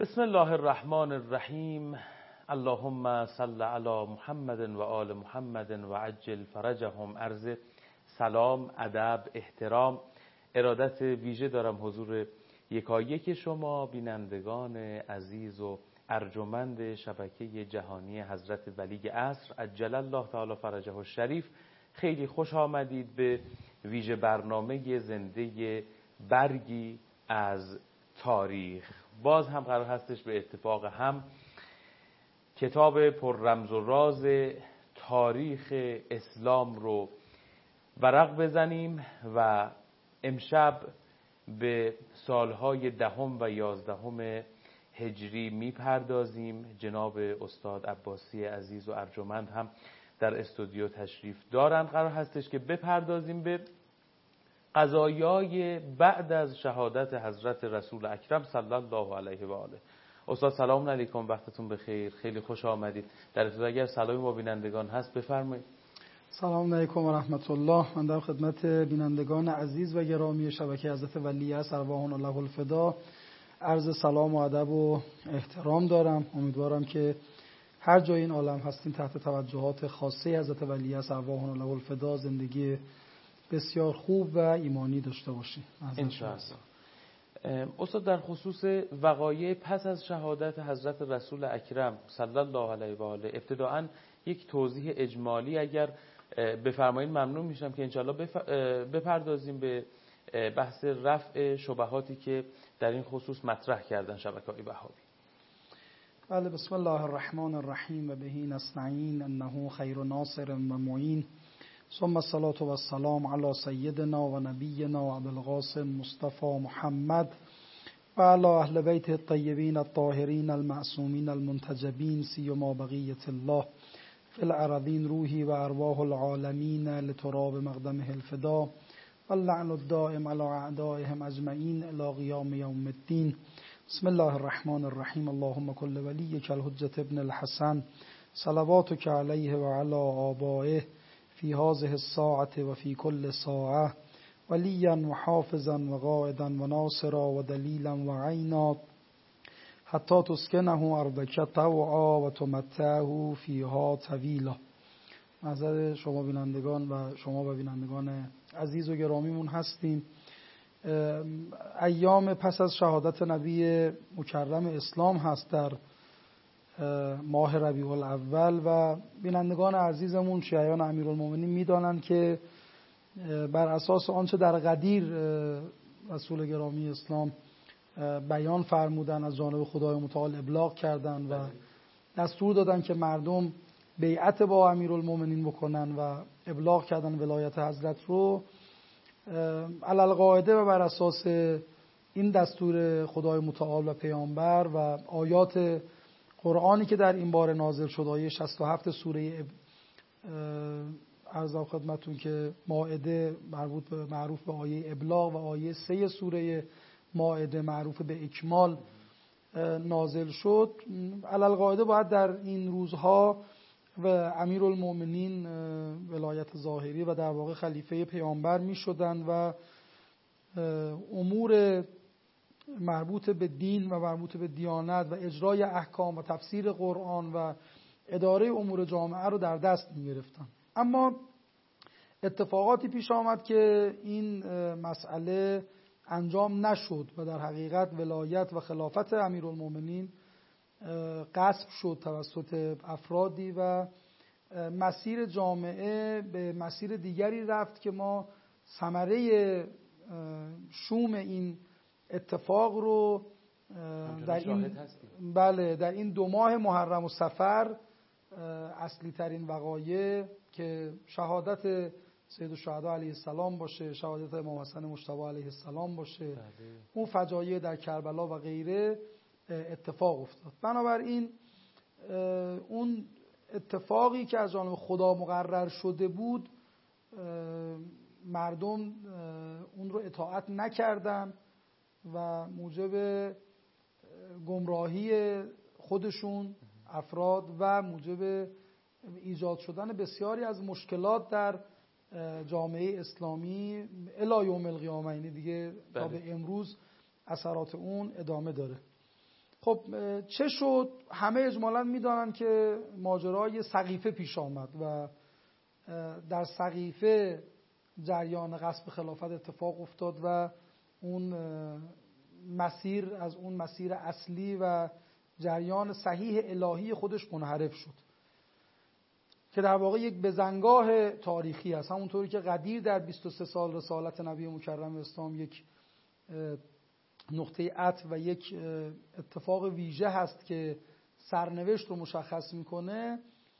بسم الله الرحمن الرحیم. اللهم صل علی محمد و آل محمد و عجل فرجهم. عرض سلام، ادب، احترام، ارادت ویژه دارم حضور یکایک شما بینندگان عزیز و ارجمند شبکه جهانی حضرت ولی عصر عجل الله تعالی فرجه الشریف. خیلی خوش آمدید به ویژه برنامه زنده برگی از تاریخ. باز هم قرار هستش به اتفاق هم کتاب پر رمز و راز تاریخ اسلام رو ورق بزنیم و امشب به سالهای 10 و 11 هجری میپردازیم. جناب استاد عباسی عزیز و ارجمند هم در استودیو تشریف دارند. قرار هستش که بپردازیم به قضایای بعد از شهادت حضرت رسول اکرم صلی الله علیه و آله. استاد سلام علیکم، وقتتون بخیر، خیلی خوش آمدید. در ابتدا اگر سلامی با بینندگان هست بفرمایید. سلام علیکم و رحمت الله. من در خدمت بینندگان عزیز و گرامی شبکه حضرت ولی عصر ارواحنا الله الفدا عرض سلام و ادب و احترام دارم. امیدوارم که هر جای این عالم هستین تحت توجهات خاصه حضرت ولی عصر ارواحنا الله الفدا زندگی بسیار خوب و ایمانی داشته باشیم انشاءالله. استاد در خصوص وقایع پس از شهادت حضرت رسول اکرم صلی الله علیه و آله ابتداءً یک توضیح اجمالی اگر بفرمایید ممنون میشم که انشاءالله بپردازیم به بحث رفع شبهاتی که در این خصوص مطرح کردن شبکه‌های وهابی. بله، بسم الله الرحمن الرحیم و بهی نستعین انه خیر ناصر و معین. ثم الصلاة و السلام علی سیدنا و نبینا و ابوالقاسم مصطفى محمد و علی اهل بیت الطیبین الطاهرین المعصومین المنتجبین سیما بقیة الله فی الارضین روحی و ارواح العالمین لتراب مقدمه الفدا واللعن الدائم علی اعدائهم اجمعین الی قیام یوم الدین. بسم الله الرحمن الرحیم. اللهم کل ولیک الحجة ابن الحسن صلواتک علیه و علی آبائه فی هذه الساعة و فی کل ساعة ولیا و حافظا و قائدا و ناصرا و دلیلا و عینا حتی تسکنه ارضک طوعا و تمتعه فیها طویلا. نظر شما بینندگان و شما و بینندگان عزیز و گرامیمون هستیم. ایام پس از شهادت نبی مکرم اسلام هست در ماه ربیع الاول و بینندگان عزیزمون شیعیان امیرالمومنین میدانند که بر اساس آنچه در قدیر رسول گرامی اسلام بیان فرمودن از جانب خدای متعال ابلاغ کردن و دستور دادن که مردم بیعت با امیرالمومنین بکنن و ابلاغ کردن ولایت حضرت رو علی القاعده و بر اساس این دستور خدای متعال و پیامبر و آیات قرآنی که در این باره نازل شد، آیه 67 سوره عرض خدمتتون که مائده معروف به آیه ابلاغ و آیه 3 سوره مائده معروف به اکمال نازل شد. علی القاعده باید در این روزها و امیرالمومنین ولایت ظاهری و در واقع خلیفه پیامبر می شدن و امور مربوط به دین و مربوط به دیانت و اجرای احکام و تفسیر قرآن و اداره امور جامعه رو در دست می گرفتن. اما اتفاقاتی پیش آمد که این مسئله انجام نشد و در حقیقت ولایت و خلافت امیرالمومنین غصب شد توسط افرادی و مسیر جامعه به مسیر دیگری رفت که ما ثمره شوم این اتفاق رو در این 2 ماه محرم و صفر اصلی ترین وقایع که شهادت سید الشهدا علیه السلام باشه، شهادت امام حسن مجتبی علیه السلام باشه، اون فجایع در کربلا و غیره اتفاق افتاد. بنابراین اون اتفاقی که از جانب خدا مقرر شده بود مردم اون رو اطاعت نکردن و موجب گمراهی خودشون افراد و موجب ایجاد شدن بسیاری از مشکلات در جامعه اسلامی الی یوم القیامه، یعنی دیگه تا به امروز اثرات اون ادامه داره. خب چه شد؟ همه اجمالاً میدانن که ماجرای سقیفه پیش آمد و در سقیفه جریان غصب خلافت اتفاق افتاد و اون مسیر از اون مسیر اصلی و جریان صحیح الهی خودش منحرف شد که در واقع یک بزنگاه تاریخی است. همونطوری که قدیر در 23 سال رسالت نبی مکرم اسلام یک نقطه عطف و یک اتفاق ویژه هست که سرنوشت رو مشخص میکنه،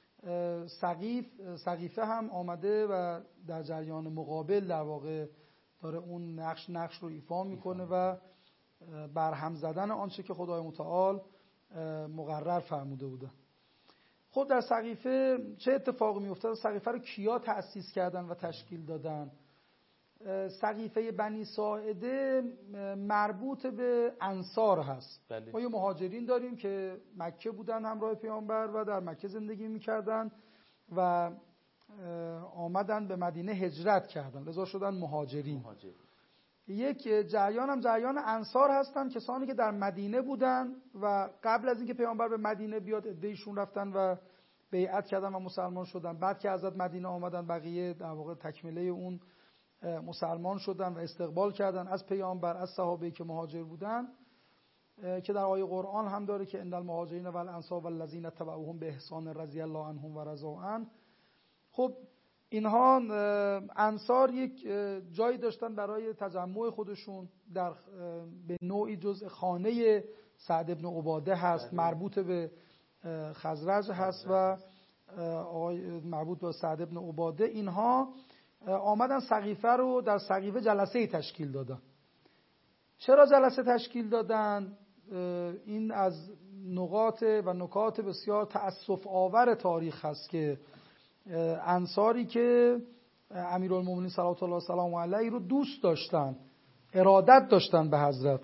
سقیفه هم آمده و در جریان مقابل در واقع داره اون نقش رو ایفا میکنه و برهم زدن آنچه که خدای متعال مقرر فرموده بوده. خب در سقیفه چه اتفاقی میافتاد؟ سقیفه رو کیا تأسیس کردن و تشکیل دادن؟ سقیفه بنی ساعده مربوط به انصار هست. بله. ما یه مهاجرین داریم که مکه بودن همراه پیامبر و در مکه زندگی میکردن و آمدن به مدینه هجرت کردن، لذا شدن مهاجرین. یک جریان هم جریان انصار هستن، کسانی که در مدینه بودن و قبل از اینکه پیامبر به مدینه بیاد عده‌ایشون رفتن و بیعت کردن و مسلمان شدن. بعد که حضرت مدینه آمدن بقیه در واقع تکمله اون مسلمان شدن و استقبال کردن از پیامبر، از صحابه‌ای که مهاجر بودن، که در آیه قرآن هم داره که ان المهاجرین والانصار والذین تبعوهم باحسان رضی الله عنهم و رضوا عنه. خب اینها انصار یک جایی داشتن برای تجمع خودشون، در به نوعی جزء خانه سعد ابن عباده هست، مربوط به خزرج هست و مربوط به سعد ابن عباده. اینها آمدن سقیفه رو در سقیفه جلسه تشکیل دادن. چرا جلسه تشکیل دادن؟ این از نکات بسیار تأسف آور تاریخ هست که انصاری که امیرالمومنین صلوات الله وسلامه علیه رو دوست داشتن، ارادت داشتن به حضرت،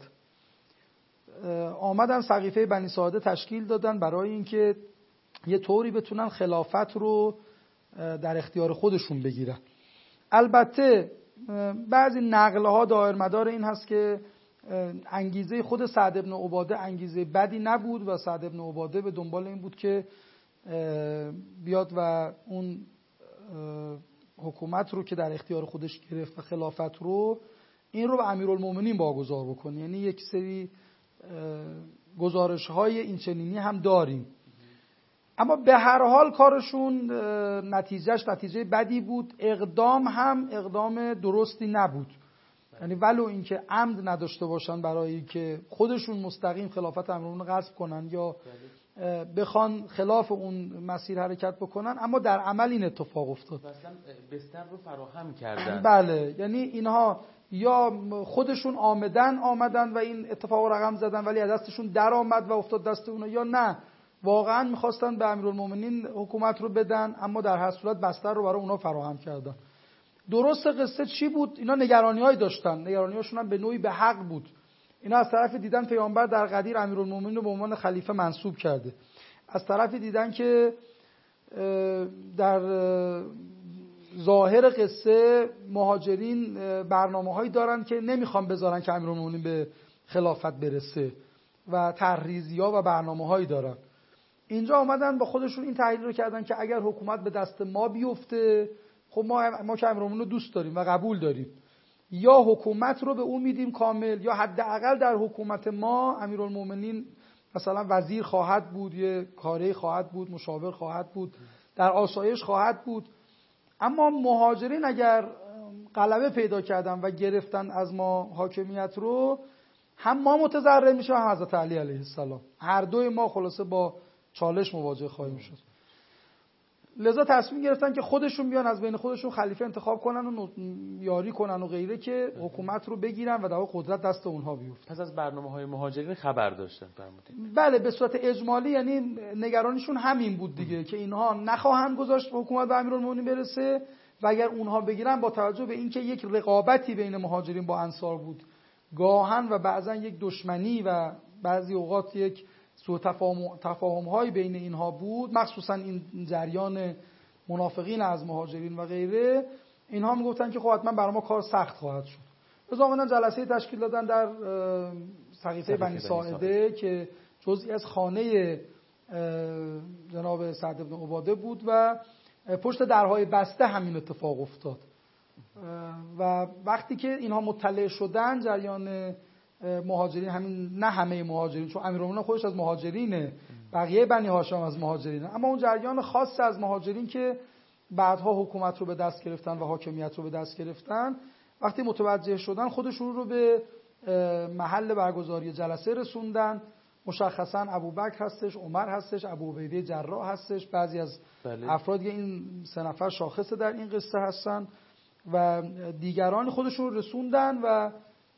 آمدن سقیفه بنی ساعده تشکیل دادن برای اینکه یه طوری بتونن خلافت رو در اختیار خودشون بگیرن. البته بعضی نقله ها دایر مدار این هست که انگیزه خود سعد ابن عباده انگیزه بدی نبود و سعد ابن عباده به دنبال این بود که بیاد و اون حکومت رو که در اختیار خودش گرفت و خلافت رو، این رو به امیرالمومنین واگذار بکنه. یعنی یک سری گزارش های این چنینی هم داریم، اما به هر حال کارشون نتیجه بدی بود. اقدام هم اقدام درستی نبود، یعنی ولو اینکه عمد نداشته باشن برای که خودشون مستقیم خلافت امیرالمومنین غصب کنن یا بخوان خلاف اون مسیر حرکت بکنن، اما در عمل این اتفاق افتاد. مثلا بستر رو فراهم کردن. بله، یعنی اینها یا خودشون آمدن و این اتفاق رقم زدن ولی از دستشون در آمد و افتاد دست اونا، یا نه واقعا میخواستن به امیرالمومنین حکومت رو بدن اما در هر صورت بستر رو برای اونا فراهم کردن. درست قصه چی بود؟ اینا نگرانی‌هایی داشتن، نگرانی‌هاشون هم به نوعی به حق بود. اینا از طرفی دیدن پیامبر در قدیر امیرالمومنین رو به عنوان خلیفه منصوب کرده، از طرفی دیدن که در ظاهر قصه مهاجرین برنامه‌هایی دارن که نمیخوان بذارن که امیرالمومنین به خلافت برسه و تحریزی‌ها و برنامه‌هایی دارن. اینجا آمدن با خودشون این تحلیل رو کردن که اگر حکومت به دست ما بیفته، خب ما که امیرالمومنین رو دوست داریم و قبول داریم، یا حکومت رو به اون میدیم کامل، یا حداقل در حکومت ما امیرالمومنین مثلا وزیر خواهد بود، یه کاری خواهد بود، مشاور خواهد بود، در آسایش خواهد بود. اما مهاجرین اگر غلبه پیدا کردن و گرفتن از ما حاکمیت رو، هم ما متضرر میشیم هم حضرت علی علیه السلام، هر دوی ما خلاصه با چالش مواجه خواهیم شد. لذا تصمیم گرفتن که خودشون بیان از بین خودشون خلیفه انتخاب کنن و یاری کنن و غیره که حکومت رو بگیرن و در واقع قدرت دست اونها بیفته. پس از برنامه‌های مهاجرین خبر داشتن فرمودید؟ بله، به صورت اجمالی، یعنی نگرانیشون همین بود دیگه که اینها نخواهند گذاشت حکومت به امیرالمومنین برسه و اگر اونها بگیرن، با توجه به اینکه یک رقابتی بین مهاجرین با انصار بود، گاهن و بعضا یک دشمنی و بعضی اوقات یک سوء تفاهم‌های بین اینها بود، مخصوصا این جریان منافقین از مهاجرین و غیره، اینها میگفتن که خب حتما برای ما کار سخت خواهد شد. لذا آمدن جلسه تشکیل دادن در سقیفه بنی ساعده که جزئی از خانه جناب سعد بن عباده بود و پشت درهای بسته همین اتفاق افتاد و وقتی که اینها مطلع شدن جریان مهاجرین، همین نه همه مهاجرین چون امیرالمومنین خودش از مهاجرینه، بقیه بنی هاشم از مهاجرینه، اما اون جریان خاص از مهاجرین که بعدها حکومت رو به دست گرفتن و حاکمیت رو به دست گرفتن، وقتی متوجه شدن خودشون رو به محل برگزاری جلسه رسوندن. مشخصا ابوبکر هستش، عمر هستش، ابوعبیده جراح هستش، بعضی از افرادی این سه نفر شاخص در این قصه هستن و دیگران خودشون رو رسوندن. و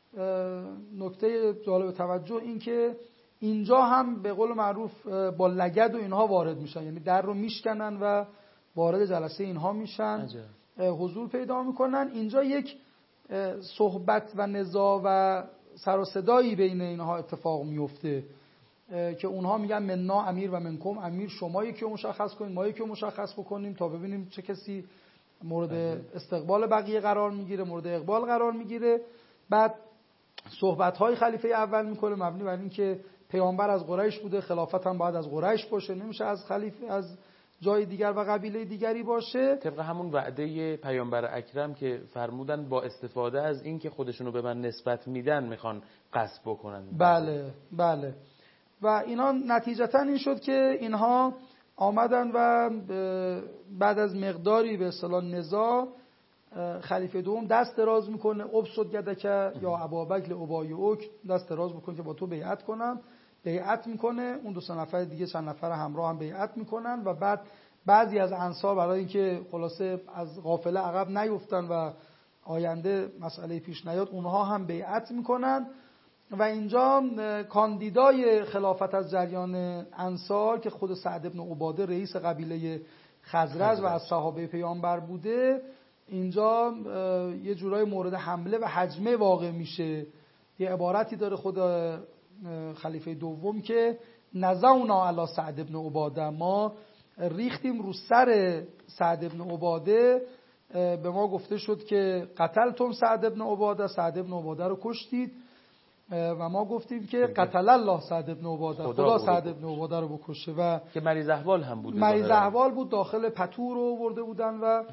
نکته جالب توجه این که اینجا هم به قول معروف با لگد و اینها وارد میشن، یعنی در رو میشکنن و وارد جلسه اینها میشن، حضور پیدا میکنن. اینجا یک صحبت و نزاع و سر و صدایی بین اینها اتفاق میفته که اونها میگن مننا امیر و منکم امیر، شما یکی رو مشخص کنید ما یکی رو مشخص بکنیم تا ببینیم چه کسی مورد استقبال بقیه قرار میگیره، مورد اقبال قرار میگیره. بعد صحبت‌های خلیفه اول میکنه مبنی بر این که پیامبر از قریش بوده، خلافت هم باید از قریش باشه، نمیشه از خلیفه از جای دیگر و قبیله دیگری باشه. طبق همون وعده پیامبر اکرم که فرمودن با استفاده از این که خودشونو به من نسبت میدن میخوان غصب بکنن. بله. و اینا نتیجتا این شد که اینها آمدن و بعد از مقداری به اصطلاح نزاع خلیفه دوم دست دراز میکنه، ابسط یدک یا ابابکر ابایعک، دست دراز میکنه که با تو بیعت کنم. بیعت میکنه، اون دو سه نفر دیگه چند نفر همراه هم بیعت میکنن و بعد بعضی از انصار برای اینکه خلاصه از قافله عقب نیفتن و آینده مسئله پیش نیاد اونها هم بیعت میکنن. و اینجا کاندیدای خلافت از جریان انصار که خود سعد بن عباده رئیس قبیله خزرج و از صحابه پیامبر بوده، اینجا یه جورای مورد حمله و هجمه واقع میشه. یه عبارتی داره خود خلیفه دوم که نزعنا علی سعد بن عباده، ما ریختیم رو سر سعد بن عباده، به ما گفته شد که قتلتم سعد بن عباده، سعد بن عباده رو کشتید و ما گفتیم که قتل الله سعد بن عباده، خدا سعد بن عباده رو بکشه. و که مریض احوال هم بود، مریض احوال بود، داخل پتو رو آورده بودن و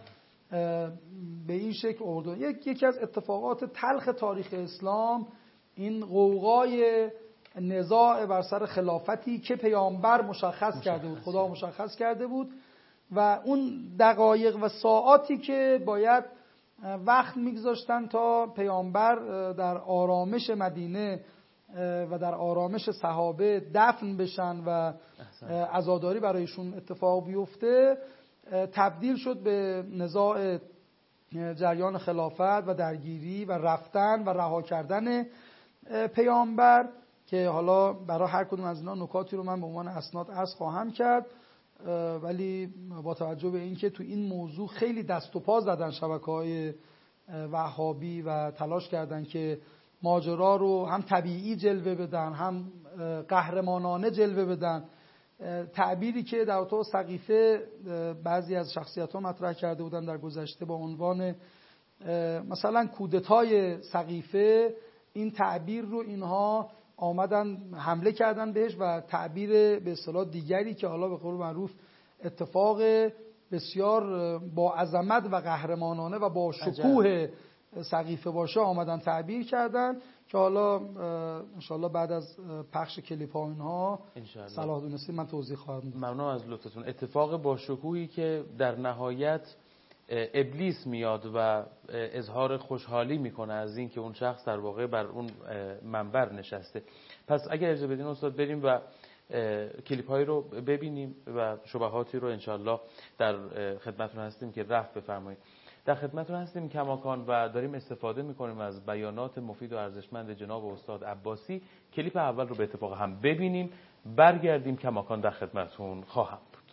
به این شکل آورده. یکی از اتفاقات تلخ تاریخ اسلام این غوغای نزاع بر سر خلافتی که پیامبر مشخص کرده بود، خدا مشخص کرده بود و اون دقایق و ساعاتی که باید وقت میگذاشتن تا پیامبر در آرامش مدینه و در آرامش صحابه دفن بشن و عزاداری برایشون اتفاق بیفته، تبدیل شد به نزاع جریان خلافت و درگیری و رفتن و رها کردن پیامبر که حالا برای هر کدوم از اینا نکاتی رو من به عنوان اسناد عرض خواهم کرد. ولی با توجه به اینکه تو این موضوع خیلی دست و پا زدن شبکه‌های وهابی و تلاش کردن که ماجرا رو هم طبیعی جلوه بدن هم قهرمانانه جلوه بدن، تعبیری که در اتاق سقیفه بعضی از شخصیت‌ها مطرح کرده بودن در گذشته با عنوان مثلا کودتای سقیفه، این تعبیر رو اینها آمدن حمله کردن بهش و تعبیر به اصطلاح دیگری که حالا به قول معروف اتفاق بسیار با عظمت و قهرمانانه و با شکوه سقیفه باشه آمدن تعبیر کردن که حالا انشالله بعد از پخش کلیپ ها اینها صلاح دونستی من توضیح خواهم داد. ممنون از لطفتون. اتفاق با شکوهی که در نهایت ابلیس میاد و اظهار خوشحالی میکنه از این که اون شخص در واقع بر اون منبر نشسته. پس اگر اجازه بدین استاد بریم و کلیپ هایی رو ببینیم و شبهاتی رو انشالله در خدمتتون هستیم که رفع بفرمایید. در خدمتتون هستیم کماکان و داریم استفاده میکنیم از بیانات مفید و ارزشمند جناب استاد عباسی. کلیپ اول رو به اتفاق هم ببینیم، برگردیم کماکان در خدمتتون خواهم بود.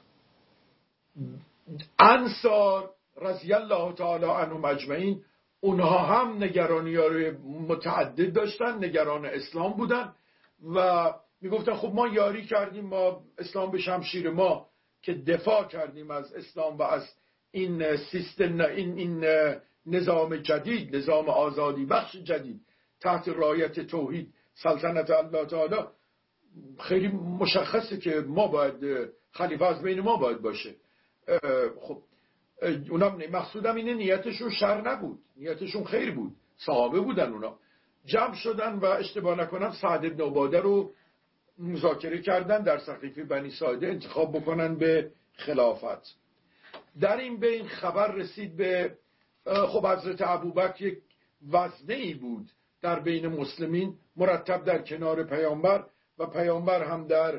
انصار رضی الله تعالی عنهم اجمعین اونها هم نگرانی‌های متعدد داشتن، نگران اسلام بودن و میگفتن خب ما یاری کردیم با اسلام به شمشیر ما که دفاع کردیم از اسلام و از این سیستم، این نظام جدید، نظام آزادی بخش جدید تحت رایت توحید سلطنت الله تعالی، خیلی مشخصه که ما باید خلیفه از بین ما باید باشه. خب اونا مقصودم اینه نیتشون شر نبود، نیتشون خیر بود، صحابه بودن اونا. جمع شدن و اشتباه نکنم سعد بن عباده رو مذاکره کردن در سقیفه بنی ساعده انتخاب بکنن به خلافت. در این بین خبر رسید به خب حضرت ابوبکر یک وزنه‌ای بود در بین مسلمین، مرتب در کنار پیامبر و پیامبر هم در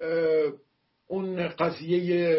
اون قضیه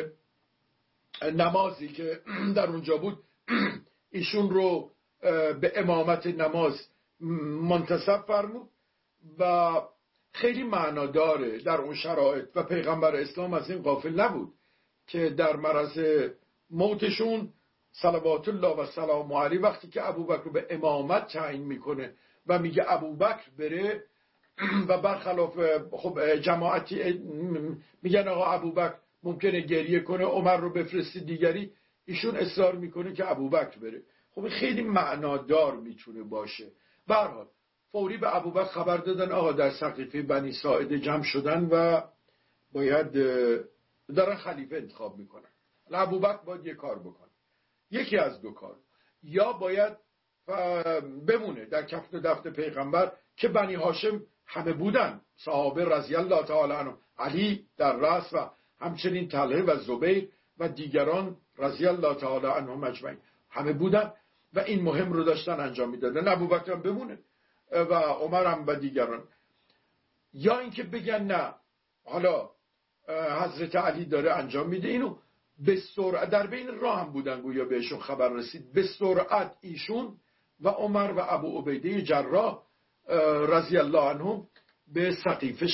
نمازی که در اونجا بود ایشون رو به امامت نماز منتصب فرمود و خیلی معنا داره در اون شرایط و پیغمبر اسلام از این غافل نبود که در مرض موتشون صلوات الله و سلام علیه وقتی که ابوبکر رو به امامت تعیین میکنه و میگه ابوبکر بره و برخلاف خب جماعتی میگن آقا ابوبکر ممکنه گریه کنه عمر رو بفرستی دیگری، ایشون اصرار میکنه که ابوبکر بره. خب خیلی معنادار میتونه باشه. به هر حال فوری به ابوبکر خبر دادن آقا در سقیفه بنی ساعده جمع شدن و باید دارن خلیفه انتخاب میکنن. ابوبکر باید یک کار بکنه، یکی از دو کار، یا باید بمونه در کفن و دفن پیغمبر که بنی هاشم همه بودن، صحابه رضی الله تعالی عنهم، علی در رأس و همچنین طلحه و زبیر و دیگران رضی الله تعالی عنهم اجمعین همه بودن و این مهم رو داشتن انجام میدادن. ابوبکر هم بمونه و عمر هم و دیگران. یا اینکه بگن نه حالا حضرت علی داره انجام میده اینو به سرعت، در بین راه هم بودن گویا بهشون خبر رسید، به سرعت ایشون و عمر و ابو عبیده جراح رضی الله عنهم به سقیفه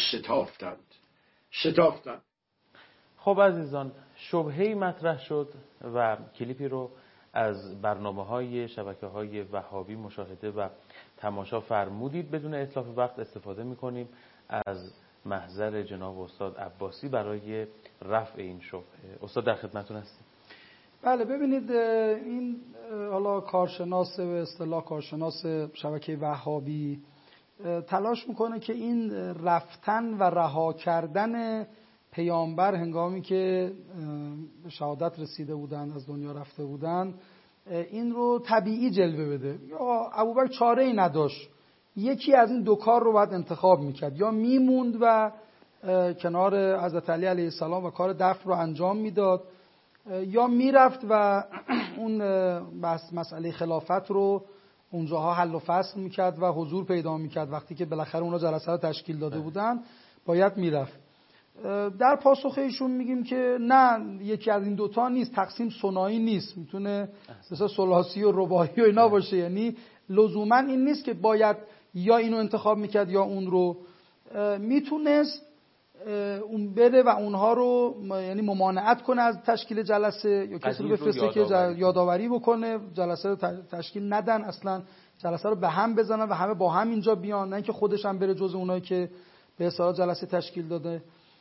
شتافتند. خب عزیزان، شبهه‌ای مطرح شد و کلیپی رو از برنامه‌های شبکه‌های وهابی مشاهده و تماشا فرمودید. بدون اتلاف وقت استفاده می‌کنیم از محضر جناب استاد عباسی برای رفع این شبهه. استاد در خدمتتون هستیم. بله، ببینید این حالا کارشناس به اصطلاح کارشناس شبکه وهابی تلاش میکنه که این رفتن و رها کردن پیامبر هنگامی که به شهادت رسیده بودن، از دنیا رفته بودن، این رو طبیعی جلوه بده. یا ابوبکر چاره ای نداشت، یکی از این دو کار رو باید انتخاب میکرد، یا میموند و کنار حضرت علی علیه السلام و کار دفن رو انجام میداد، یا میرفت و اون مسئله خلافت رو اونجاها حل و فصل میکرد و حضور پیدا میکرد. وقتی که بالاخره اونا جلسه رو تشکیل داده بودن باید میرفت. در پاسخ ایشون میگیم که نه، یکی از این دوتا نیست، تقسیم ثنایی نیست، میتونه مثلا ثلاثی و رباعی و اینا باشه. یعنی لزوما این نیست که باید یا اینو انتخاب میکرد یا اون رو. میتونست اون بره و اونها رو یعنی ممانعت کنه از تشکیل جلسه، یا کسی رو بفرسته که یادآوری بکنه جلسه رو تشکیل ندن، اصلا جلسه رو به هم بزنن و همه با هم اینجا بیان، نه اینکه خودش هم بره جز اونایی که به اصطلاح جلسه تشکیل داده.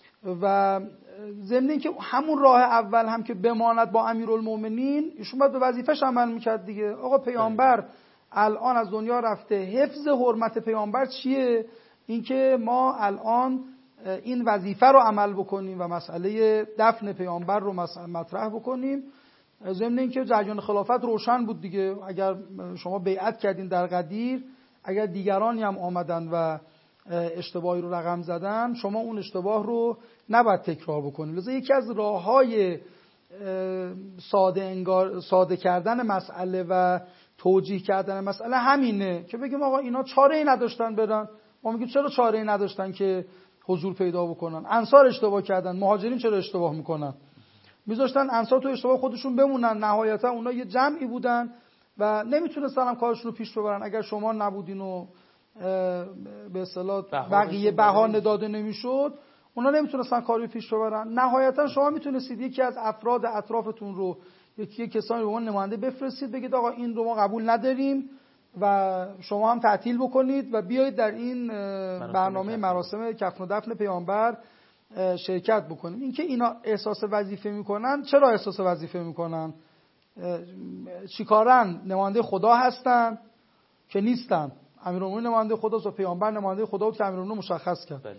و ضمن اینکه همون راه اول هم که بماند با امیرالمومنین، ایشون باید به وظیفه‌ش عمل میکرد دیگه. آقا پیامبر الان از دنیا رفته، حفظ حرمت پیامبر چیه؟ اینکه ما الان این وظیفه رو عمل بکنیم و مسئله دفن پیامبر رو مطرح بکنیم. ضمن اینکه جریان خلافت روشن بود دیگه. اگر شما بیعت کردین در قدیر، اگر دیگرانی هم آمدن و اشتباهی رو رقم زدن، شما اون اشتباه رو نباید تکرار بکنید. لذا یکی از راه‌های ساده کردن مسئله و توجیه کردن مسئله همینه که بگیم آقا اینا چاره‌ای نداشتن برن. ما میگیم چرا چاره‌ای نداشتن که حضور پیدا بکنن؟ انصار اشتباه کردن، مهاجرین چرا اشتباه میکنن؟ میذاشتن انصار تو اشتباه خودشون بمونن. نهایتا اونا یه جمعی بودن و نمیتونستن هم کارشون رو پیش ببرن. اگر شما نبودین و به اصطلاح بقیه بهانه داده نمیشد، اونا نمیتونستن کاری پیش ببرن. نهایتا شما میتونستید یکی از افراد اطرافتون رو، یکی کسانی رو نماینده بفرستید، بگید آقا این رو ما قبول نداریم و شما هم تعطیل بکنید و بیایید در این برنامه مراسم کفن و دفن پیامبر شرکت بکنیم. اینکه اینا احساس وظیفه میکنن، چرا احساس وظیفه میکنن؟ چیکارن؟ نماینده خدا هستن که نیستن. امیرالمومنین نماینده خداست و پیامبر نماینده خدا بود که امیرالمومنین مشخص کرد.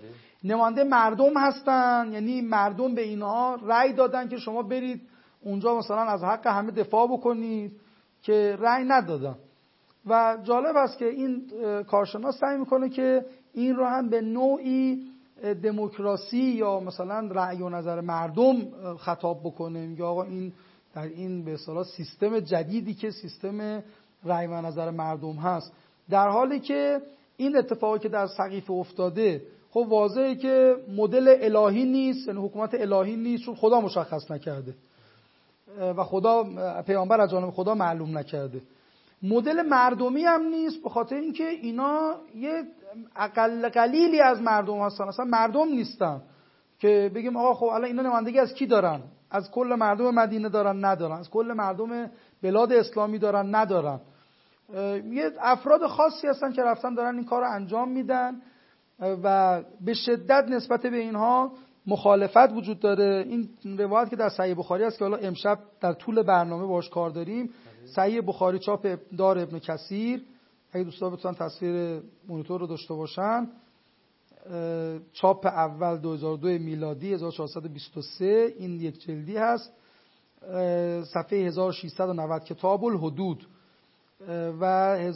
نماینده مردم هستن، یعنی مردم به اینها رأی دادن که شما برید اونجا مثلا از حق همه دفاع بکنید، که رأی ندادن. و جالب است که این کارشناس سعی میکنه که این رو هم به نوعی دموکراسی یا مثلا رأی و نظر مردم خطاب بکنه، میگه آقا این در این به اصطلاح سیستم جدیدی که سیستم رأی و نظر مردم هست، در حالی که این اتفاقی که در سقیفه افتاده خب واضحه که مدل الهی نیست، یعنی حکومت الهی نیست، چون خدا مشخص نکرده و خدا پیامبر از جانب خدا معلوم نکرده. مدل مردمی هم نیست، به خاطر اینکه اینا یه اقل قلیلی از مردم هستن، اصلا مردم نیستن که بگیم آقا خب الان اینا نمایندگی از کی دارن؟ از کل مردم مدینه دارن؟ ندارن. از کل مردم بلاد اسلامی دارن؟ ندارن. یه افراد خاصی هستن که رفتن دارن این کار رو انجام میدن و به شدت نسبت به اینها مخالفت وجود داره. این روایت که در صحیح بخاری است که حالا امشب در طول برنامه باهاش کار داریم، صحیح بخاری چاپ دار ابن کثیر، اگه دوستان بتونن تصویر مونیتور رو داشته باشن، چاپ اول 2002 میلادی 1423، این یک جلدی هست، صفحه 1690 کتاب الحدود و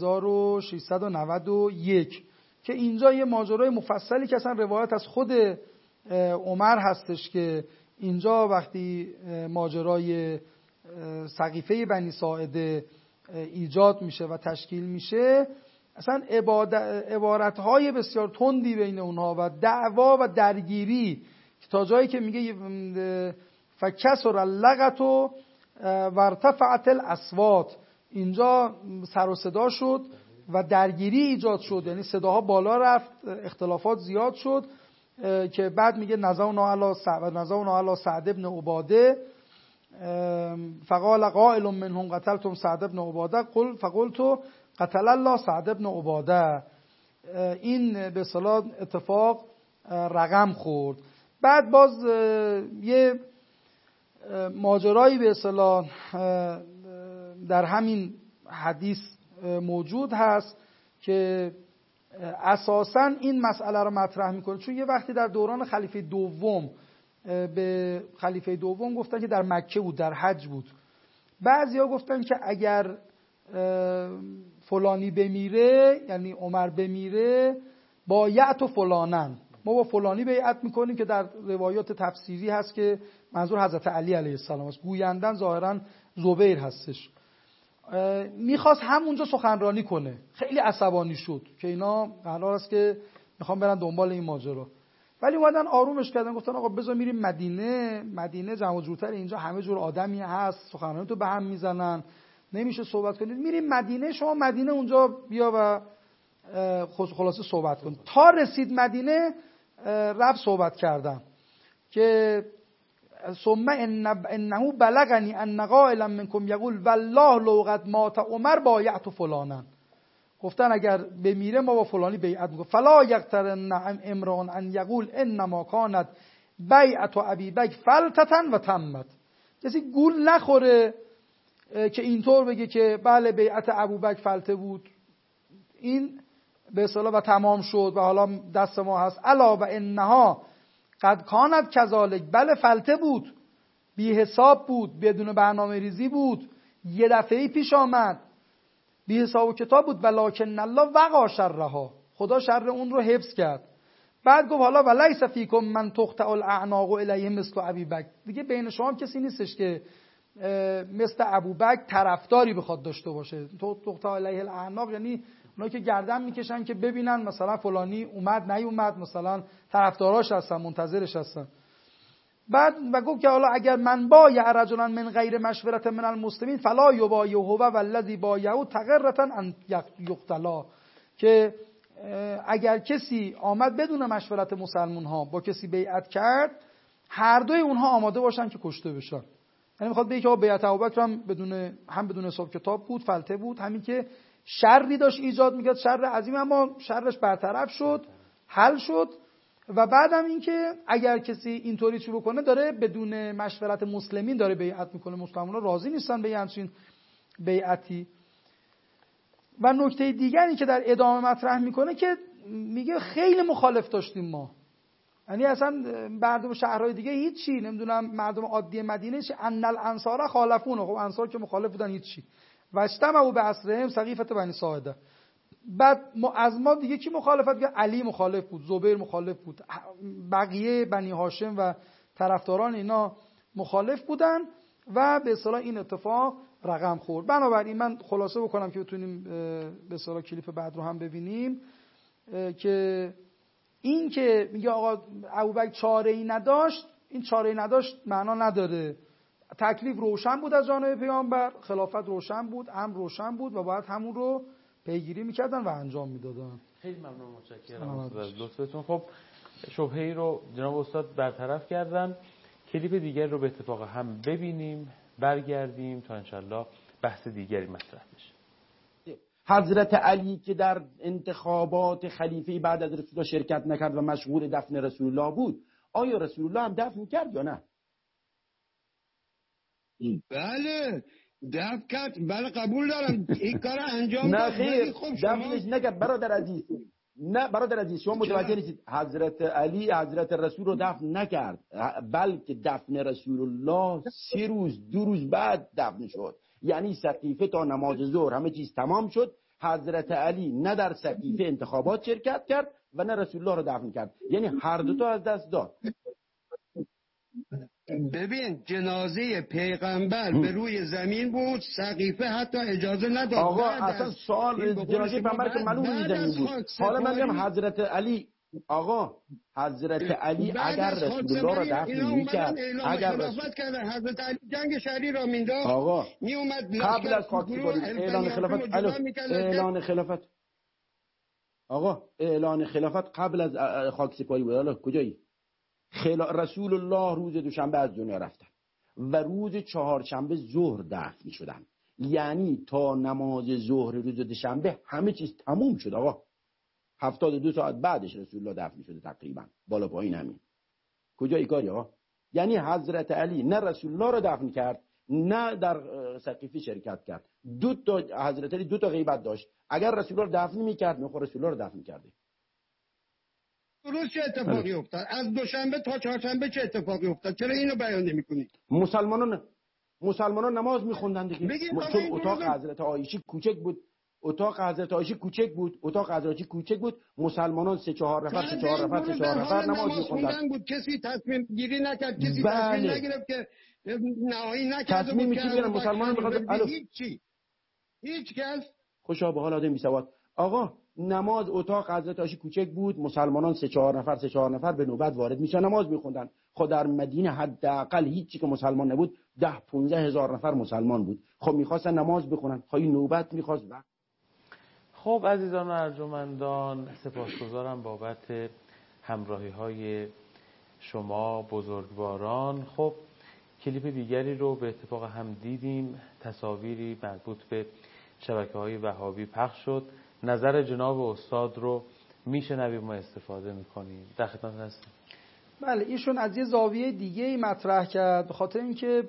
1691 که اینجا یه ماجرای مفصلی که اصلا روایت از خود عمر هستش که اینجا وقتی ماجرای سقیفه بنی ساعده ایجاد میشه و تشکیل میشه، اصلا عبارتهای بسیار تندی بین اونها و دعوا و درگیری تا جایی که میگه فکسر اللغط و ارتفعت الاصوات، اینجا سر و صدا شد و درگیری ایجاد شد، یعنی صداها بالا رفت، اختلافات زیاد شد، که بعد میگه نزعنا علی سعد بن عباده فقال قائل منهم قتلتم سعد بن عباده فقلت قتل الله سعد بن عباده. این به اصطلاح اتفاق رقم خورد. بعد باز یه ماجرایی به اصطلاح در همین حدیث موجود هست که اساساً این مسئله رو مطرح میکنه، چون یه وقتی در دوران خلیفه دوم به خلیفه دوم گفتن که در مکه بود، در حج بود، بعضیا گفتن که اگر فلانی بمیره، یعنی عمر بمیره، بایعت و فلانن، ما با فلانی بیعت میکنیم، که در روایات تفسیری هست که منظور حضرت علی علیه السلام است، گویندن ظاهرا زبیر هستش. میخواست همونجا سخنرانی کنه، خیلی عصبانی شد که اینا قرار است که میخوام برن دنبال این ماجرا، ولی اومدن آرومش کردن، گفتن آقا بذار میریم مدینه جمع جورتر، اینجا همه جور آدمی هست، سخنرانی تو به هم میزنن، نمیشه صحبت کنید، میریم مدینه، شما مدینه اونجا بیا و خلاصه صحبت کن. تا رسید مدینه رفت صحبت کردن که ثم انه بلغنی ان قائلا منکم یقول والله لو قد مات عمر بایعت فلانا، گفتن اگر بمیره ما با فلانی بیعت میکنیم. فلا یقترن امرؤ ان یقول انما کانت بیعت ابی بکر فلتة و تمت، کسی گول نخوره که اینطور بگه که بله بیعت ابوبکر فلته بود، این به اصطلاح و تمام شد و حالا دست ما هست. الا و انها قد کانت کذالک، بله فلته بود، بی حساب بود، بدون برنامه ریزی بود، یه دفعه‌ای پیش آمد، بی حساب و کتاب بود، ولکن الله وقع شرها، خدا شر اون رو حفظ کرد. بعد گفت حالا ولیس فیکم من تقطع الاعناق الیه مثل ابی بکر، دیگه بین شما کسی نیستش که مثل ابوبکر طرفداری بخواد داشته باشه. تقطع الیه الاعناق یعنی اونایی که گردن میکشن که ببینن مثلا فلانی اومد نیومد، مثلا طرفداراش هستن، منتظرش هستن. بعد و گفت که حالا اگر من بایع رجلا من غیر مشورت من المسلمین فلا یبایعه والذی بایعه تقرة ان یقتلا، که اگر کسی آمد بدون مشورت مسلمان ها با کسی بیعت کرد، هر دوی اونها آماده باشن که کشته بشن. یعنی میخواد بگه که بیعت ابوبکر هم بدون حساب کتاب بود، فلته بود، همین که شری داشت ایجاد میکرد، شر عظیم، اما شرش برطرف شد، حل شد. و بعدم این که اگر کسی اینطوری چی بکنه داره بدون مشورت مسلمین داره بیعت میکنه، مسلمان‌ها راضی نیستن به همچین بیعتی. و نکته دیگری که در ادامه مطرح میکنه که میگه خیلی مخالف داشتیم ما، یعنی اصلا مردم شهرهای دیگه هیچی، نمیدونم مردم عادی مدینه چی، ان الانصار خالفون، خب انصار که مخالف بودن هیچی. و اجتمعوا بعصرهم سقیفه بنی ساعده. بعد از ما دیگه کی مخالفت کرد؟ علی مخالف بود، زبیر مخالف بود، بقیه بنی هاشم و طرفداران اینا مخالف بودن و به اصطلاح این اتفاق رقم خورد. بنابراین من خلاصه بکنم که بتونیم به اصطلاح کلیپ بعد رو هم ببینیم که این که میگه آقا ابوبکر چاره‌ای نداشت، این چاره‌ای نداشت معنا نداره. تکلیف روشن بود از جانب پیامبر، خلافت روشن بود، امر روشن بود و باید همون رو پیگیری میکردن و انجام میدادن. خیلی ممنون، متشکرم از لطفتون. خب شبهه‌ای رو جناب استاد برطرف کردن. کلیپ دیگر رو به اتفاق هم ببینیم، برگردیم تا انشالله بحث دیگری مطرح بشه. حضرت علی که در انتخابات خلیفه بعد از رسول الله شرکت نکرد و مشغول دفن رسول الله بود، آیا رسول الله هم دفن کرد یا نه؟ بله دفن کرد، بله قبول دارم این کار انجام داد. نه خیر، خب دفنش نکرد برادر عزیز. نه برادر عزیز، شما متوجه نیستید. حضرت علی حضرت رسول رو دفن نکرد، بلکه دفن رسول الله 3 روز 2 روز بعد دفن شد. یعنی سقیفه تا نماز ظهر همه چیز تمام شد، حضرت علی نه در سقیفه انتخابات شرکت کرد و نه رسول الله رو دفن کرد. یعنی هر دو تا از دست داد. ببین جنازه پیغمبر به روی زمین بود، سقیفه حتی اجازه نداد. آقا اصلا سوال جنازه پیغمبر که معلوم روی زمین بود. حالا من میگم حضرت علی، آقا حضرت علی اگر رسول الله را دفن میکرد، اگر خلافت کرده حضرت علی جنگ شهری را مینداخت، آقا می اومد قبل از خاکسپاری اعلان خلافت، اعلان خلافت، آقا اعلان خلافت قبل از خاکسپاری بود. حالا کجایی؟ رسول الله روز دوشنبه از دنیا رفتن و روز چهارشنبه ظهر دفن شدن. یعنی تا نماز ظهر روز دوشنبه همه چیز تموم شد. آقا 72 ساعت بعدش رسول الله دفن شده تقریبا، بالا پایین همین. کجایی کاری آقا؟ یعنی حضرت علی نه رسول الله رو دفن کرد نه در سقیفه شرکت کرد. حضرت علی 2 تا غیبت داشت. اگر رسول الله رو دفن میکرد نه رسول الله رو دفن کرده. روز چه اتفاقی افتاد؟ از دوشنبه تا چهارشنبه چه اتفاقی افتاد؟ چرا اینو بیان نمی‌کنید؟ مسلمانان نماز می‌خوندن دیگه. چون اتاق حضرت عایشه کوچک بود. اتاق حضرت عایشه کوچک بود. مسلمانان 3-4 نفر نماز می‌خوندن. بود. کسی تصمیم گیری نکرد، کسی تصمیم نگرفت که نهایی نکرد. تصمیمی که بگیرن مسلمانان می‌خواد هیچ کس خوشا به حال آدم بی‌سواد. آقا نماز اتاق حضرت عایشه کوچک بود، مسلمانان 3-4 نفر به نوبت وارد میشن نماز میخوندن. خود در مدینه حداقل هیچی که مسلمان نبود 10-15 هزار نفر مسلمان بود. خب میخواستن نماز بخونن، خواهی نوبت میخواست. خب عزیزان و ارجمندان، سپاسگزارم بابت همراهی های شما بزرگواران. خب کلیپ دیگری رو به اتفاق هم دیدیم، تصاویری مربوط به شبکه‌های وهابی پخش شد. نظر جناب استاد رو میشنویم و استفاده میکنیم. در خدمت هستیم. بله، ایشون از یه زاویه دیگه ای مطرح کرد، به خاطر اینکه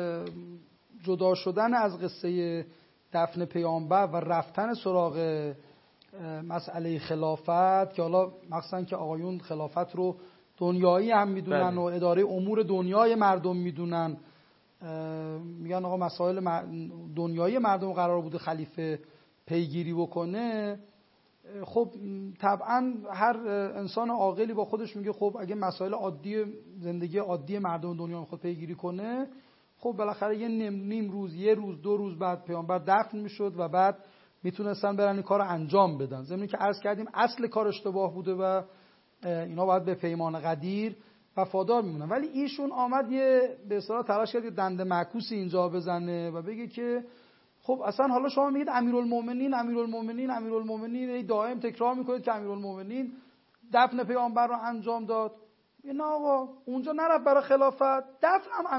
جدا شدن از قصه دفن پیامبر و رفتن سراغ مسئله خلافت، که حالا مخصوصا که آقایون خلافت رو دنیایی هم میدونن و اداره امور دنیای مردم میدونن، میگن آقا مسائل دنیایی مردم قرار بوده خلیفه پیگیری بکنه. خب طبعا هر انسان عاقلی با خودش میگه خب اگه مسائل عادی زندگی عادی مردم دنیا میخواد پیگیری کنه، خب بالاخره یه نیم روز، 1 روز 2 روز بعد پیامبر دفن میشد و بعد میتونستن برن این کار انجام بدن. ضمن که عرض کردیم اصل کار اشتباه بوده و اینا باید به پیمان غدیر وفادار میمونن. ولی ایشون آمد یه به اصطلاح تلاش کرد دنده معکوسی اینجا بزنه و بگه که خب اصلا حالا شما میگید امیرالمومنین دائم تکرار میکنید که امیرالمومنین دفن پیامبر رو انجام داد. نه آقا، اونجا نرفت برای خلافت، دفن هم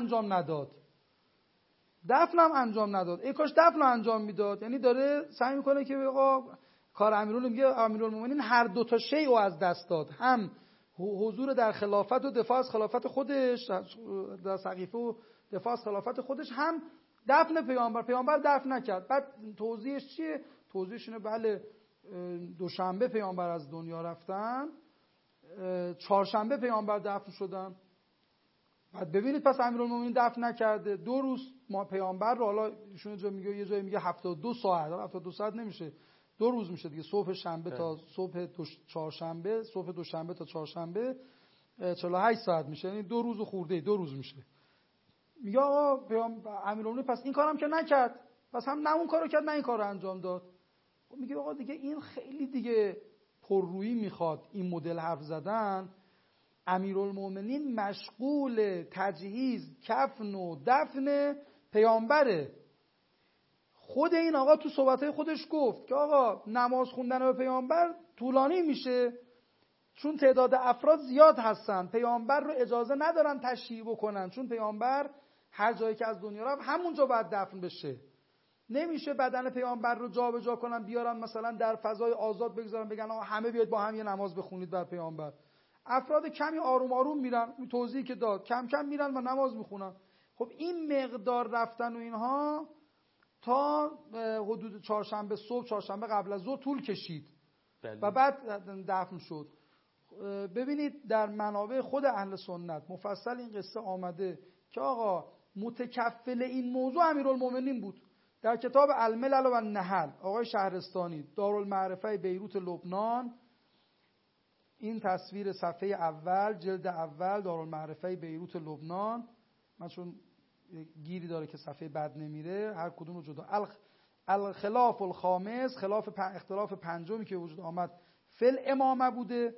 انجام نداد. ای کاش دفن انجام میداد. یعنی داره سعی میکنه که آقا کار امیرالمومنین هر 2 تا شیء رو از دست داد، هم حضور در خلافت و دفاع از خلافت خودش در سقیفه و دفاع از خلافت خودش، هم دفن پیامبر دفن نکرد. بعد توضیحش چیه؟ توضیحش اینه بله دوشنبه پیامبر از دنیا رفتن، چهارشنبه پیامبر دفن شدن. بعد ببینید پس امیرالمومنین دفن نکرده، 2 روز ما پیامبر رو، حالا ایشون یه جایی میگه 72 ساعت، 72 ساعت نمیشه، 2 روز میشه دیگه، صبح شنبه تا صبح چهارشنبه، صبح دوشنبه تا چهارشنبه 48 ساعت میشه، یعنی 2 روز خورده، 2 روز میشه. میگه آقا امیرالمومنین پس این کارم که نکرد، پس هم نه اون کارو کرد نه این کارو انجام داد. میگه آقا دیگه این خیلی دیگه پررویی میخواد این مدل حرف زدن. امیرالمومنین مشغول تجهیز کفن و دفن پیامبره. خود این آقا تو صحبتهای خودش گفت که آقا نماز خوندن به پیامبر طولانی میشه چون تعداد افراد زیاد هستن، پیامبر رو اجازه ندارن تشییع بکنن چون پیامبر هر جایی که از دنیا رفت همونجا باید دفن بشه. نمیشه بدن پیامبر رو جابجا کنن بیارن مثلا در فضای آزاد بگذارن بگن آقا همه بیاید با هم یه نماز بخونید بر پیامبر. افراد کمی آروم آروم میرن، توضیحی که داد، کم کم میرن و نماز میخونن. خب این مقدار رفتن و اینها تا حدود چهارشنبه صبح، چهارشنبه قبل از ظهر طول کشید و بعد دفن شد. ببینید در منابع خود اهل سنت مفصل این قصه آمده که آقا متکفل این موضوع امیرالمومنین بود. در کتاب الملل و النحل آقای شهرستانی، دارالمعرفه بیروت لبنان، این تصویر صفحه اول جلد اول دارالمعرفه بیروت لبنان، من چون گیری داره که صفحه بد نمیره هر کدوم رو جدا. الخلاف الخامس، اختلاف پنجمی که وجود آمد فل امامه بوده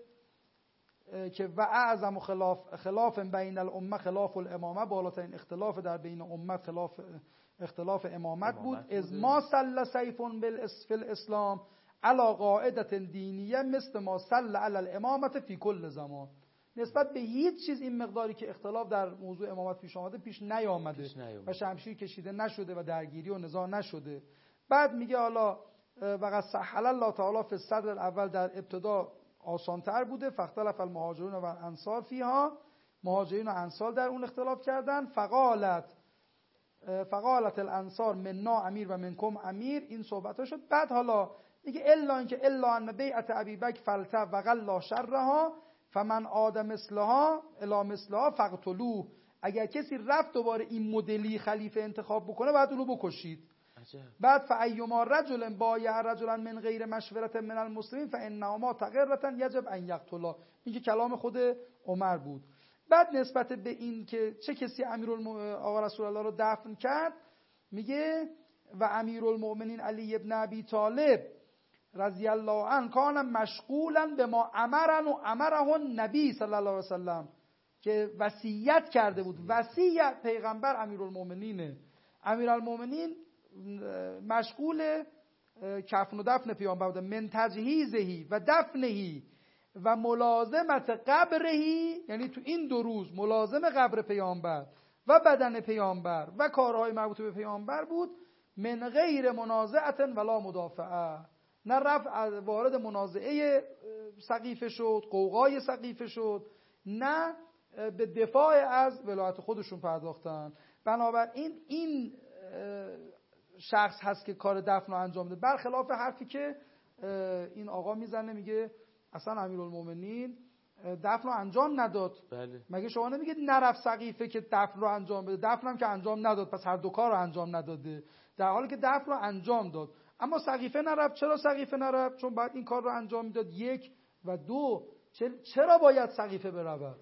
که و اعظم خلاف بین الامه خلاف الامامه، بالاترین اختلاف در بین امت اختلاف امامت بود. از ما سل سیف فی الاسلام علی قاعده دینیه مثل ما سل علی الامامت فی کل زمان. نسبت به هیچ چیز این مقداری که اختلاف در موضوع امامت پیش آمده پیش نیامده و شمشیر کشیده نشده و درگیری و نزاع نشده. بعد میگه حالا وقد سهل الله تعالی فی الصدر الاول، در ابتدا آسانتر بوده، فاختلف المهاجرون و انصار فیها، مهاجرین و انصار در اون اختلاف کردن. فقالت الانصار منا امیر و منکم امیر، این صحبت ها شد. بعد حالا میگه الا اینکه الا ان بیعت ابی بکر فلت و غلا شرها فمن عاد مثلها الی مثلها فقتلوه، اگر کسی رفت دوباره این مدلی خلیفه انتخاب بکنه بعد اونو بکشید. بعد فایما رجل بایع رجلا من غیر مشورت من المسلمین فانهما تقرة یجب ان یقتلا، این که کلام خود عمر بود. بعد نسبت به این که چه کسی آقا رسول الله رو دفن کرد میگه و امیرالمؤمنین علی ابن ابی طالب رضی الله عنه کان مشغولا به ما امره النبی صلی الله علیه وسلم، که وصیت کرده بود. وصیت پیغمبر امیرالمؤمنینه. امیرالمؤمنین مشغول کفن و دفن پیامبر بوده، من تجهیزهی و دفنهی و ملازمت قبرهی، یعنی تو این 2 روز ملازم قبر پیامبر و بدن پیامبر و کارهای مربوط به پیامبر بود. من غیر منازعت ولا مدافعه، نه وارد منازعه سقیفه شد، قوقای سقیفه شد، نه به دفاع از ولایت خودشون پرداختن. بنابراین این شخص هست که کار دفن رو انجام ده، برخلاف حرفی که این آقا میزنه، میگه اصلا امیرالمومنین دفن رو انجام نداد. بله. مگه شما نمیگید نرفت سقیفه که دفن رو انجام بده؟ دفن هم که انجام نداد، پس هر دو کار رو انجام نداده، در حالی که دفن رو انجام داد. اما سقیفه نرفت. چرا سقیفه نرفت؟ چون باید این کار رو انجام میداد. 1 و 2 چرا باید سقیفه برود؟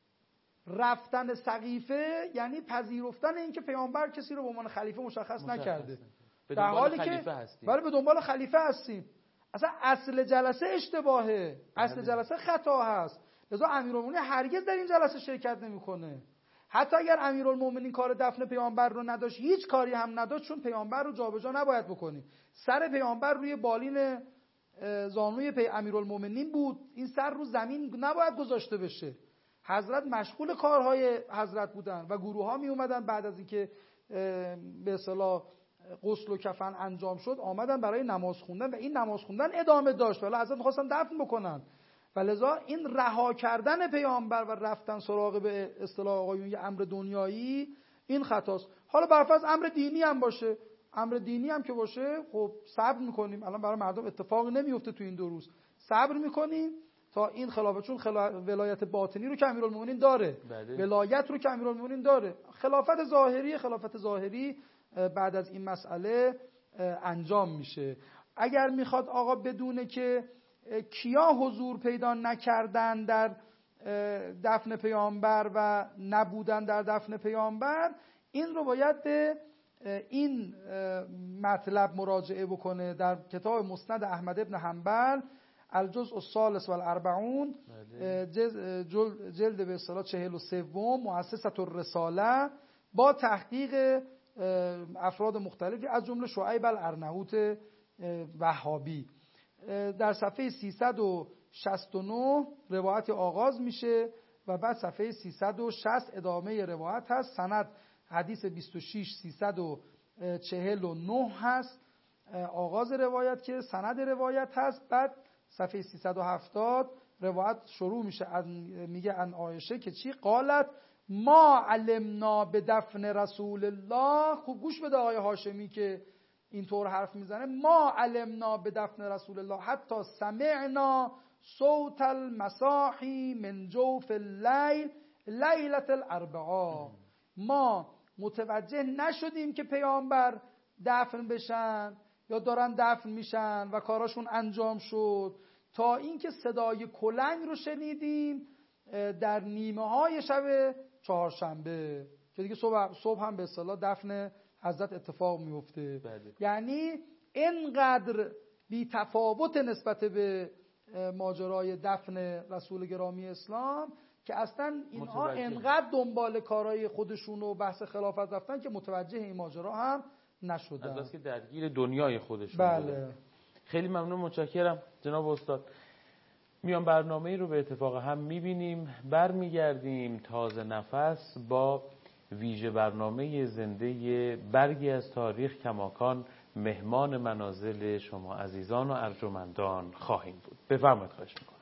رفتن سقیفه یعنی پذیرفتن اینکه پیامبر کسی رو به عنوان خلیفه مشخص نکرده، در حالی که برای به دنبال خلیفه هستیم. اصلا اصل جلسه اشتباهه، اصل جلسه خطا هست. لذا امیرالمومنین هرگز در این جلسه شرکت نمیکنه. حتی اگر امیرالمومنین کار دفن پیامبر رو نداشت، هیچ کاری هم نداشت، چون پیامبر رو جابجا نباید بکنی. سر پیامبر روی بالین زانوی امیرالمومنین بود، این سر رو زمین نباید گذاشته بشه. حضرت مشغول کارهای حضرت بودن و گروه ها می اومدن بعد از اینکه به اصطلاح غسل و کفن انجام شد آمدن برای نماز خوندن و این نماز خوندن ادامه داشت، ولی حضرت می‌خواستن دفن بکنن. و لذا این رها کردن پیامبر و رفتن سراغ به اصطلاح آقایون یه امر دنیایی، این خطاست. حالا برفرض امر دینی هم باشه، امر دینی هم که باشه، خب صبر میکنیم. الان برای مردم اتفاقی نمیفته تو این 2 روز، صبر میکنیم تا این خلافت، چون ولایت باطنی رو که امیرالمومنین داره، ولایت رو که امیرالمومنین داره. خلافت ظاهری بعد از این مسئله انجام میشه. اگر میخواد آقا بدونه که کیا حضور پیدا نکردن در دفن پیامبر و نبودن در دفن پیامبر، این رو باید به این مطلب مراجعه بکنه در کتاب مسند احمد ابن حنبل الجزء الثالث والاربعون، جلد به اصطلاح 43، مؤسسة الرساله، با تحقیق افراد مختلفی از جمله شعیب الارناؤوط وهابی. در صفحه 369 روایت آغاز میشه و بعد صفحه 360 ادامه روایت هست. سند حدیث 26349 هست آغاز روایت که سند روایت هست. بعد صفحه 370 روایت شروع میشه، میگه ان عایشه که چی؟ قالت ما علمنا به دفن رسول الله. خوب گوش بده آقای هاشمی که اینطور حرف میزنه. ما علمنا به دفن رسول الله حتی سمعنا صوت المساحی من جوف اللیل لیلة الاربعاء. ما متوجه نشدیم که پیامبر دفن بشن یا دارن دفن میشن و کاراشون انجام شد تا اینکه صدای کلنگ رو شنیدیم در نیمه های شب چهارشنبه که دیگه صبح هم به اصطلاح دفن حضرت اتفاق میفته. یعنی اینقدر بی تفاوت نسبت به ماجرای دفن رسول گرامی اسلام که اصلا اینها اینقدر دنبال کارهای خودشون و بحث خلافت رفتن که متوجه این ماجرا هم نشدن، از بس که درگیر دنیای خودشون. بله. خیلی ممنون، متشکرم جناب استاد. میان برنامه‌ای رو به اتفاق هم میبینیم، برمیگردیم تازه نفس با ویژه برنامه زنده برگی از تاریخ کماکان مهمان منازل شما عزیزان و ارجمندان خواهیم بود. بفرمایید، خواهش میکنم.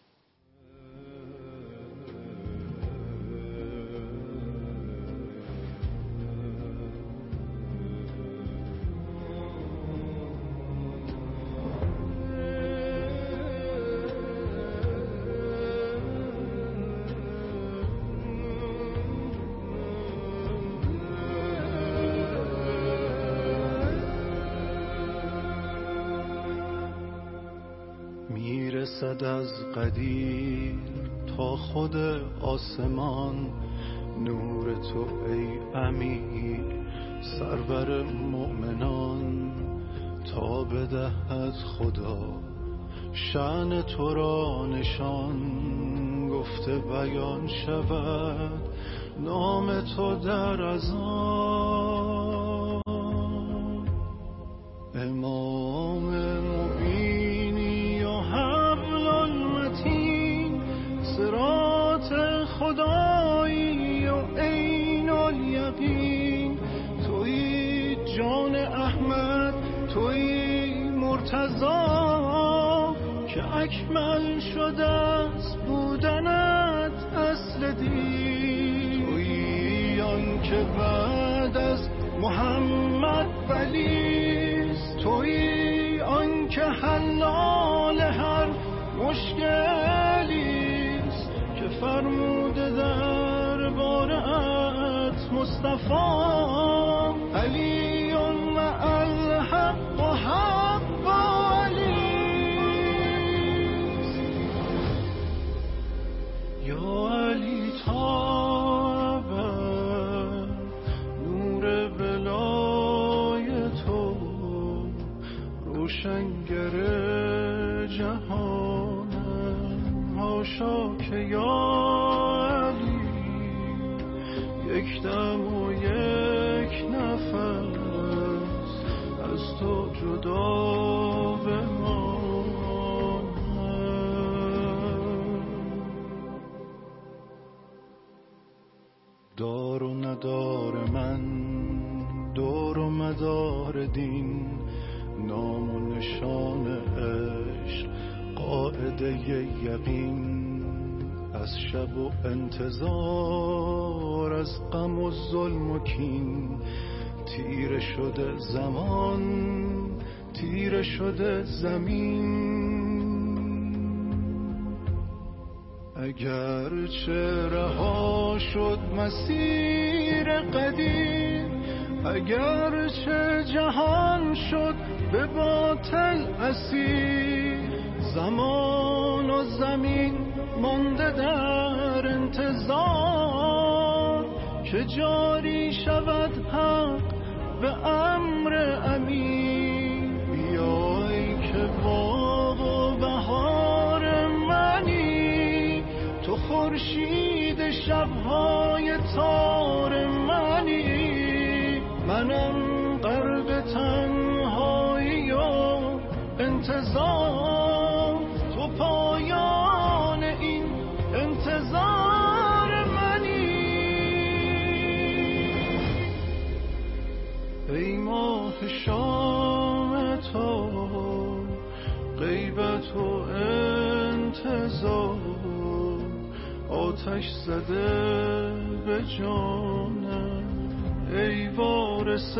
رسد از قدیر تا خود آسمان نور تو ای امیر سرور مؤمنان، تا بدهد خدا شأن تو را نشان، گفته بیان شود نام تو در اذان. امام مبینی و حبل المتین، صراط خدایی و عین الیقین، تویی جان احمد تویی مرتضا، که اکمل شده است بودنت اصل دین، تویی آن که بعد از محمد ولیست، تویی آن که حلال هر مشکلیست، که فرموده در بارت مصطفی علی مع الحق و حق علیست. یا علی تابه نور بلای تو، روشنگر جهانم، حاشا که یا علی یک دم و یک نفس از تو جدا بمانم. دار و ندار من دور و مدار دین، نام و نشان عشق قاعده یقین، از شب و انتظار از غم و ظلم و کین، تیره شده زمان تیره شده زمین، اگرچه رها شد مسیر قدیم، اگرچه جهان شد به باطل اسیر، زمان و زمین مانده در انتظار که جاری شود حق به امر امین. بیای که باغ و بهار منی، تو خورشید شبهای تار منی، منم غرق تنهایی و انتظار، تو پایان این انتظار منی. ای ماه شام تو غیبت و انتظار، آتش زده به جانم ای وارث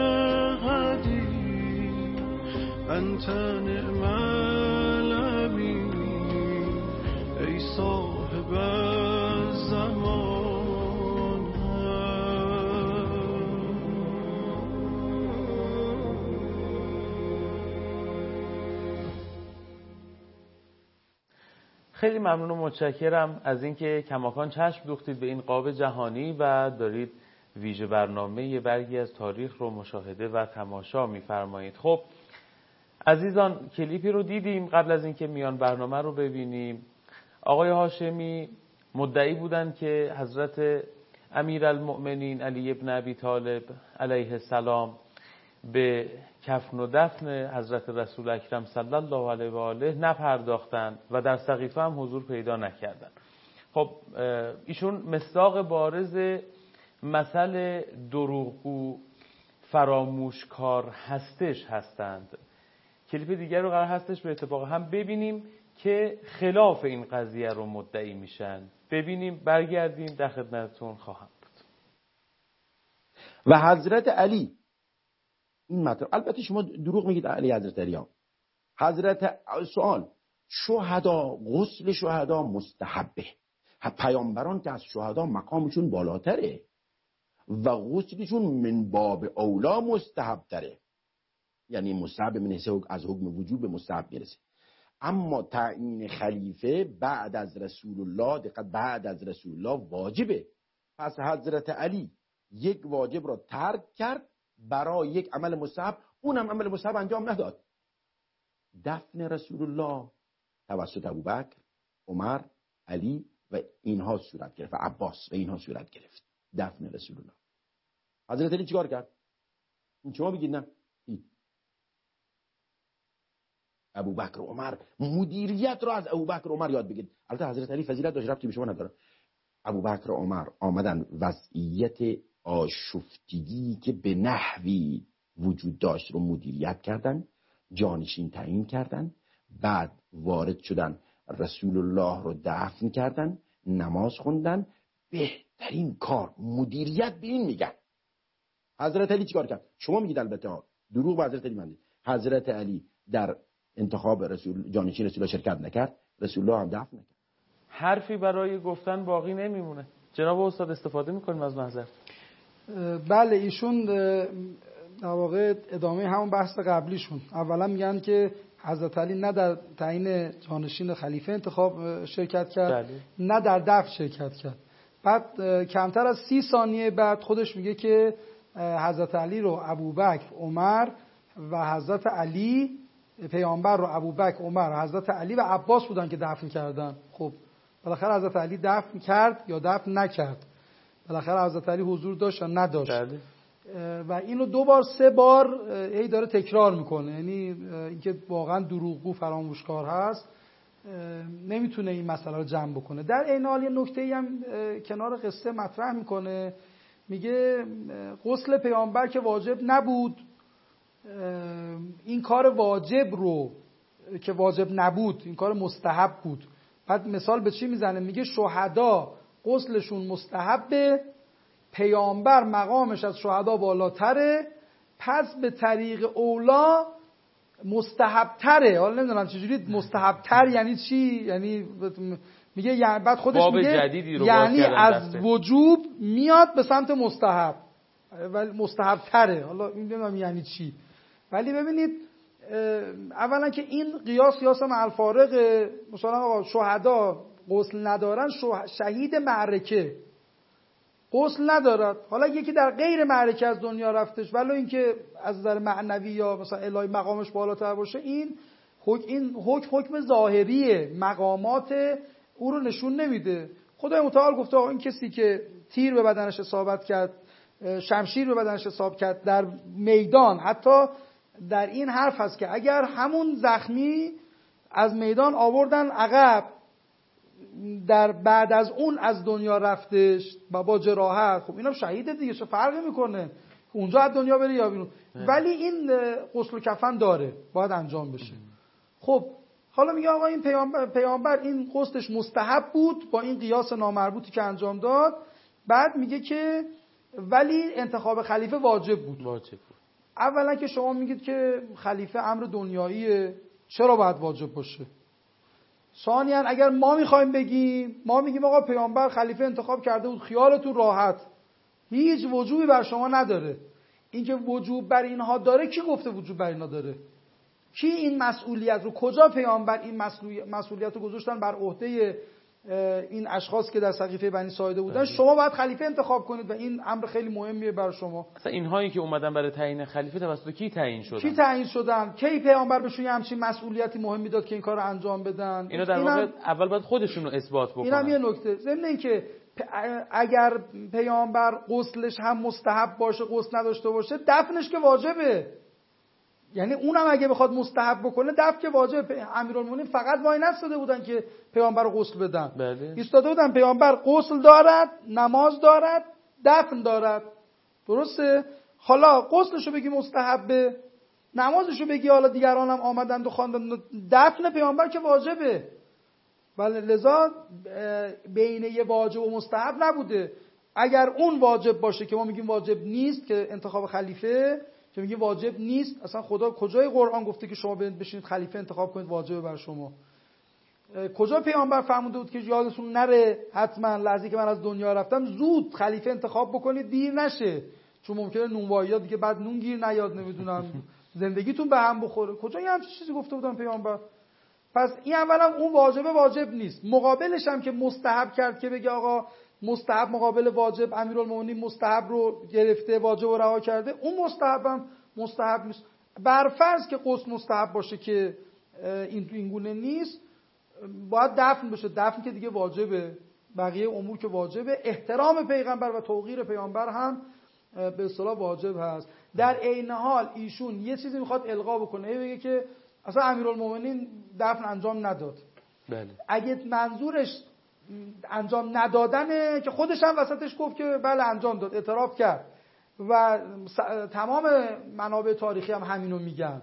قدیم. انت نعم الامین ای صاحب زمان. خیلی ممنون و متشکرم از اینکه کماکان چشم دوختید به این قاب جهانی و دارید ویژه برنامه برگی از تاریخ رو مشاهده و تماشا می‌فرمایید. خب عزیزان، کلیپی رو دیدیم. قبل از اینکه میان برنامه رو ببینیم، آقای هاشمی مدعی بودند که حضرت امیرالمؤمنین علی ابن ابی طالب علیه السلام به کفن و دفن حضرت رسول اکرم صلی الله علیه و آله نپرداختند و در سقیفه هم حضور پیدا نکردند. خب ایشون مصداق بارز مثل دروغگو فراموشکار هستش هستند. کلیپ دیگر رو قرار هستش به اتفاق هم ببینیم که خلاف این قضیه رو مدعی میشن. ببینیم، برگردیم، در خدمتتون خواهم بود. و حضرت علی این مطلب، البته شما دروغ میگید علی حضرت علی ها. حضرت سوال، شهدا، غسل شهدا مستحبه. پیامبران که از شهدا مقامشون بالاتره و غسلشون من باب اولا مستحب تره، یعنی مستحب من حیث از حکم وجوب مستحب میرسه. اما تعیین خلیفه بعد از رسول الله، دقیقاً بعد از رسول الله واجبه. پس حضرت علی یک واجب را ترک کرد برای یک عمل مستحب، اونم عمل مستحب انجام نداد. دفن رسول الله توسط ابوبکر، عمر، علی و اینها صورت گرفت و عباس و اینها صورت گرفت. دفن رسول الله. حضرت علی چیکار کرد؟ شما بگید نه. ابوبکر و عمر، مدیریت را از ابوبکر و عمر یاد بگیرید. البته حضرت علی فضیلت داشت، ربطی به شما نداره. ابوبکر و عمر آمدن وضعیت آشفتگی که به نحوی وجود داشت رو مدیریت کردن، جانشین تعیین کردن، بعد وارد شدن، رسول الله رو دفن کردن، نماز خوندن. بهترین کار مدیریت به این میگن. حضرت علی چیکار کرد؟ شما میگید البته دروغ به حضرت علی منید. حضرت علی در انتخاب رسول جانشین رسول الله شرکت نکرد، رسول الله هم دفن نکرد. حرفی برای گفتن باقی نمیمونه. جناب استاد استفاده میکنیم از محضر. بله، ایشون در واقع ادامه همون بحث قبلیشون. اولا میگن که حضرت علی نه در تعیین جانشین خلیفه انتخاب شرکت کرد، بله. نه در دفن شرکت کرد. بعد کمتر از 30 ثانیه بعد خودش میگه که حضرت علی رو ابوبکر، عمر و حضرت علی، پیامبر رو ابوبکر، عمر، حضرت علی و عباس بودن که دفن کردن. خب بالاخره حضرت علی دفن کرد یا دفن نکرد؟ بالاخره حضرت علی حضور داشت یا نداشت؟ بله. و اینو 2 بار 3 بار هی داره تکرار میکنه. یعنی اینکه واقعا دروغگو فراموشکار هست، نمیتونه این مسئله رو جمع بکنه. در این حال یه نکته‌ای هم کنار قصه مطرح میکنه، میگه غسل پیامبر که واجب نبود، این کار واجب رو که واجب نبود، این کار مستحب بود. بعد مثال به چی میزنه؟ میگه شهدا غسلشون مستحبه، پیامبر مقامش از شهدا بالاتره، پس به طریق اولا مستحب تره. حالا نمیدونم چجوری مستحب تر یعنی چی؟ یعنی میگه یعنی بعد خودش باب میگه جدیدی رو یعنی باز کردن از دسته. وجوب میاد به سمت مستحب، ولی مستحب تره. حالا این نمیدونم یعنی چی، ولی ببینید اولا که این قیاس مع الفارق. مثلا آقا شهدا غسل ندارن، شهید معرکه غسل ندارد. حالا یکی در غیر معرکه از دنیا رفتش، ولی اینکه از نظر معنوی یا مثلا الهی مقامش بالاتر باشه، این حکم ظاهریه، مقامات او رو نشون نمیده. خدای متعال گفته آقا این کسی که تیر به بدنش اصابت کرد، شمشیر به بدنش اصابت کرد در میدان، حتی در این حرف هست که اگر همون زخمی از میدان آوردن عقب، در بعد از اون از دنیا رفتش با جراحت، خب اینم شهیده دیگه، چه فرقی میکنه اونجا از دنیا بره یا بیرون؟ ولی این غسل و کفن داره، باید انجام بشه. خب حالا میگه آقا این پیامبر این غسلش مستحب بود با این قیاس نامربوطی که انجام داد. بعد میگه که ولی انتخاب خلیفه واجب بود. اولا که شما میگید که خلیفه امر دنیاییه، چرا باید واجب باشه؟ ثانیاً اگر ما میخوایم بگیم، ما میگیم آقا پیامبر خلیفه انتخاب کرده بود، خیالتون راحت، هیچ وجوبی بر شما نداره. اینکه وجوب بر اینها داره، کی گفته وجوب بر اینها داره؟ کی این مسئولیت رو، کجا پیامبر این مسئولیت رو گذاشتن بر عهده این اشخاص که در سقیفه بنی ساعده بودن؟ شما باید خلیفه انتخاب کنید و این امر خیلی مهمیه برای شما. اصلا اینهایی که اومدن برای تعیین خلیفه توسط کی تعیین شدن؟ کی تعیین شدن؟ کی پیامبر بهشون همچین مسئولیتی مهمی داد که این کارو انجام بدن؟ اینا در واقع اول باید خودشون رو اثبات بکنن. اینم یه نکته. ضمن اینکه اگر پیامبر غسلش هم مستحب باشه، غسل نداشته باشه، دفنش که واجبه. یعنی اونم اگه بخواد مستحب بکنه، دفن که واجبه. امیرالمومنین فقط وای نستاده بودن که پیامبر رو غسل بدن. بله. ایستاده بودن پیامبر غسل دارد، نماز دارد، دفن دارد. درسته؟ حالا غسلشو بگی مستحبه، نمازشو بگی حالا دیگران هم آمدند و خواندند، دفن پیامبر که واجبه. ولی لذا بین یه واجب و مستحب نبوده. اگر اون واجب باشه که ما میگیم واجب نیست، که انتخاب خلیفه که میگیم واجب نیست، اصلا خدا کجای قرآن گفته که شما بشینید خلیفه انتخاب کنید واجبه بر شما؟ کجا پیامبر فرموده بود که یادتون نره حتما لحظه که من از دنیا رفتم زود خلیفه انتخاب بکنید دیر نشه، چون ممکنه نونوایی‌ها دیگه بعد نون گیر نیاد، نمیدونم زندگیتون به هم بخوره؟ کجا یه همچین چیزی گفته بودن پیامبر؟ پس این اولا اون واجب نیست. مقابلش هم که مستحب کرد که بگه آقا مستحب مقابل واجب، امیرالمومنین مستحب رو گرفته، واجب رو رها کرده، اون مستحبم مستحب نیست. بر فرض که غسل مستحب باشه که این گونه نیست، باید دفن بشه. دفن که دیگه واجبه، بقیه امور که واجبه. احترام پیغمبر و توقیر پیامبر هم به اصطلاح واجب هست. در عین حال ایشون یه چیزی میخواد القا بکنه، بگه که اصلا امیرالمومنین دفن انجام نداد. بله. اگه منظورش انجام ندادنه که خودش هم وسطش گفت که بله انجام داد، اعتراف کرد و تمام منابع تاریخی هم همینو میگن.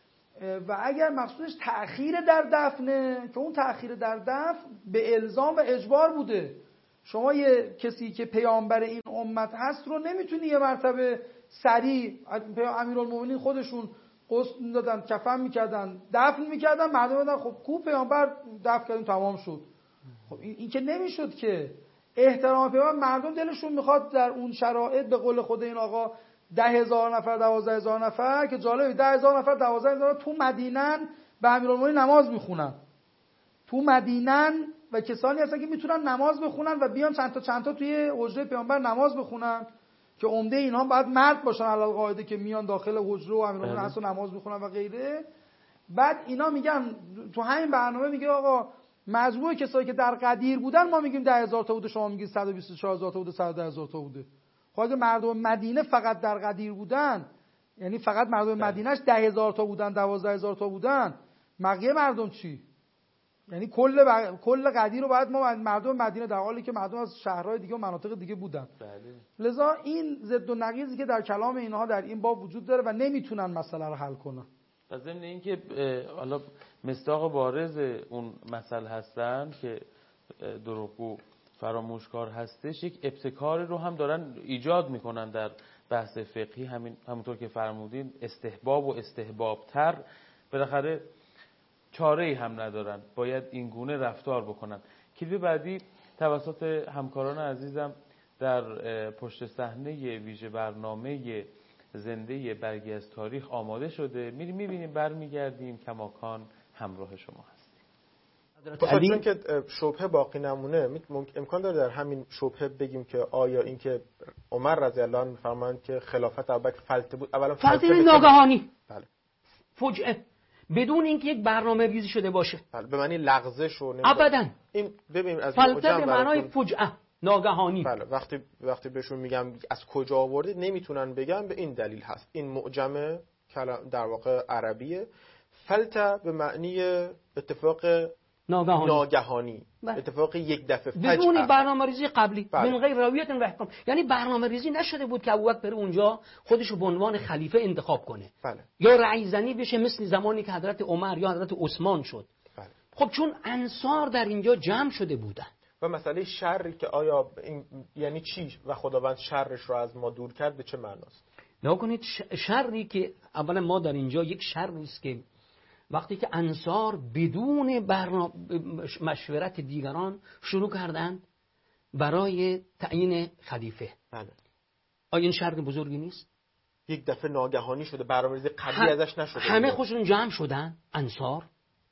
و اگر مقصودش تأخیر در دفنه، که اون تأخیر در دفن به الزام و اجبار بوده. شما یه کسی که پیامبر این امت هست رو نمیتونی یه مرتبه سریع، امیرالمومنین خودشون غسل میدادن، کفن میکردن، دفن میکردن، مردم میدن خب کو پیامبر دفن کردیم تمام شد. خب این که نمیشد که. احترام پیامبر، مردم دلشون میخواد در اون شرایط به قول خود این آقا 10,000 نفر 12,000 نفر که جالبه 10,000 نفر 12,000 تو مدینن به امیرالمومنین نماز میخونن، تو مدینن و کسانی هستن که میتونن نماز بخونن و بیان چند تا توی حجره پیامبر نماز بخونن، که عمده اینها باید مرد باشن علاوه قاعده که میان داخل حجره و امیرالمومنین هستن نماز میخونن و غیره. بعد اینا میگن تو همین برنامه میگه آقا مجموع کسایی که در قدیر بودن ما میگیم 10,000 تا بوده، شما میگید 124,000 تا بوده، 110,000 تا بوده. خب اگه مردم مدینه فقط در قدیر بودن، یعنی فقط مردم مدینهش 10,000 تا بودن، 12,000 تا بودن، بقیه مردم چی؟ یعنی کل قدیر رو باید ما مردم مدینه، در حالی که مردم از شهرهای دیگه و مناطق دیگه بودن. بله. لذا این ضد و نقیضی که در کلام اینها در این باب وجود داره و نمیتونن مسئله رو حل کنن. و ضمن اینکه حالا مصداق بارز اون مسئله هستن که دروغگو فراموشکار هستش، یک ابتکاری رو هم دارن ایجاد میکنن در بحث فقهی. همونطور که فرمودین استحباب و استحبابتر، بالاخره چاره‌ای هم ندارن، باید این گونه رفتار بکنن کلیپ بعدی توسط همکاران عزیزم در پشت صحنه ویژه برنامه زنده برگی از تاریخ آماده شده. میریم میبینیم، برمیگردیم. کماکان همراه شما هستیم. چون که شبهه باقی نمونه، امکان داره در همین شبهه بگیم که آیا این که عمر رضی الله عنه میفرمایند که خلافت ابوبکر فلته بود، اولا فلته ناگهانی، بله، فجعه، بدون اینکه یک برنامه ریزی شده باشه، بله، به معنی لغزش و ابدا. این ببینیم از فلته به معنای فجعه، ناگهانی. بله، وقتی بهشون میگم از کجا آوردید نمیتونن بگن، به این دلیل هست. این معجم در واقع عربیه. فلته به معنی اتفاق ناگهانی. اتفاق یک دفعه بدون برنامه‌ریزی قبلی، بله. من غیر راویت و احکام، یعنی برنامه‌ریزی نشده بود که ابوبکر بره اونجا خودشو به عنوان خلیفه انتخاب کنه، بله. یا رأی زنی بشه مثل زمانی که حضرت عمر یا حضرت عثمان شد. بله. خب چون انصار در اینجا جمع شده بودن و مسئله شری که آیا این یعنی چی و خداوند شرش رو از ما دور کرد، به چه معناست؟ نگاه کنید، شری که اولا ما در اینجا یک شری است که وقتی که انصار بدون مشورت دیگران شروع کردند برای تعیین خلیفه، بله. آیا این شر بزرگی نیست؟ یک دفعه ناگهانی شده، برنامه‌ریزی قبلی ازش نشده، همه خودشون جمع شدن انصار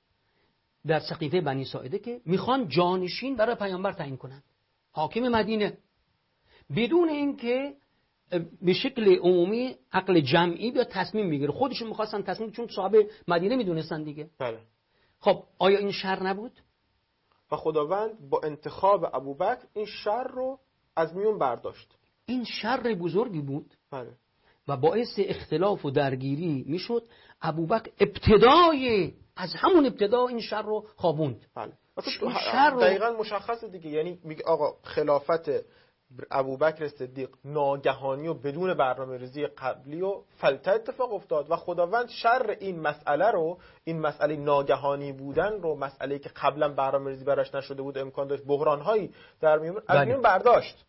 در سقیفه بنی ساعده که میخوان جانشین برای پیامبر تعیین کنن، حاکم مدینه، بدون اینکه به شکل عمومی عقل جمعی بیا تصمیم میگیره. خودشون میخواستن تصمیم، چون صاحب مدینه میدونستن دیگه. بله. خب آیا این شر نبود؟ و خداوند با انتخاب ابوبکر این شر رو از میون برداشت. این شر بزرگی بود. بله. و باعث اختلاف و درگیری میشد. ابوبکر ابتدای از همون ابتدا این شر رو خوابوند. بله. شر رو دقیقاً مشخصه دیگه، یعنی میگه آقا خلافت ابوبکر صدیق ناگهانی و بدون برنامه‌ریزی قبلی و فلته اتفاق افتاد و خداوند شر این مسئله رو، این مسئله ناگهانی بودن رو، مسئله‌ای که قبلا برنامه‌ریزی براش نشده بود، امکان داشت بحران‌هایی در میون از میون برداشت.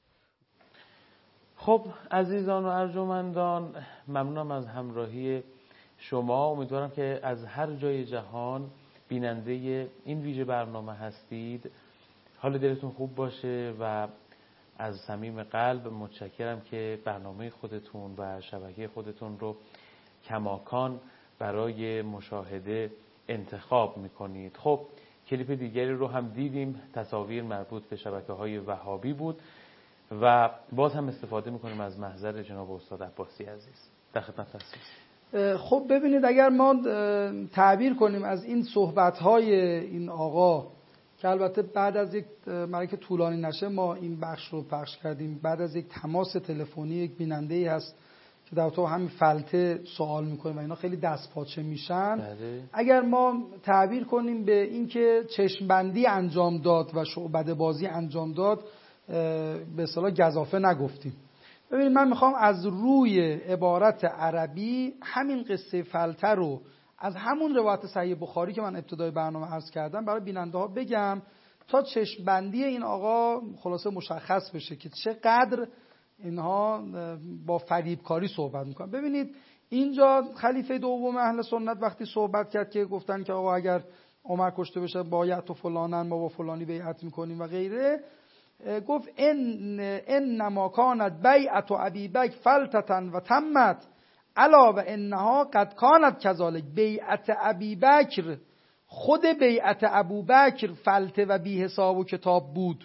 خب عزیزان و ارجمندان، ممنونم از همراهی شما. امیدوارم که از هر جای جهان بیننده این ویژه برنامه هستید، حال دلتون خوب باشه و از صمیم قلب متشکرم که برنامه خودتون و شبکه خودتون رو کماکان برای مشاهده انتخاب میکنید. خب کلیپ دیگری رو هم دیدیم، تصاویر مربوط به شبکه‌های وهابی بود و باز هم استفاده میکنیم از محضر جناب استاد عباسی عزیز. در خدمت هستیم. خب ببینید، اگر ما تعبیر کنیم از این صحبت‌های این آقا که البته بعد از یک مرکه طولانی نشه ما این بخش رو پخش کردیم، بعد از یک تماس تلفنی یک بیننده‌ای هست که در تو همین فلته سوال میکنه و اینا خیلی دستپاچه میشن. بله. اگر ما تعبیر کنیم به اینکه چشمبندی انجام داد و شعبده بازی انجام داد، به اصطلاح گزافه نگفتیم. ببینید، من میخوام از روی عبارت عربی همین قصه فلته رو از همون روایت صحیح بخاری که من ابتدای برنامه عرض کردم برای بیننده ها بگم تا چشمبندی این آقا خلاصه مشخص بشه که چقدر اینها با فریبکاری صحبت میکنن. ببینید اینجا خلیفه دوم اهل سنت وقتی صحبت کرد که گفتن که آقا اگر عمر کشته بشه بایعت و فلانن، ما با فلانی بیعت میکنیم و غیره، گفت انما کانت بیعت ابی بکر فلتة و تمت الا و انها قد کانت کذالک. بیعت ابی بکر، خود بیعت ابوبکر فلته و بی حساب و کتاب بود.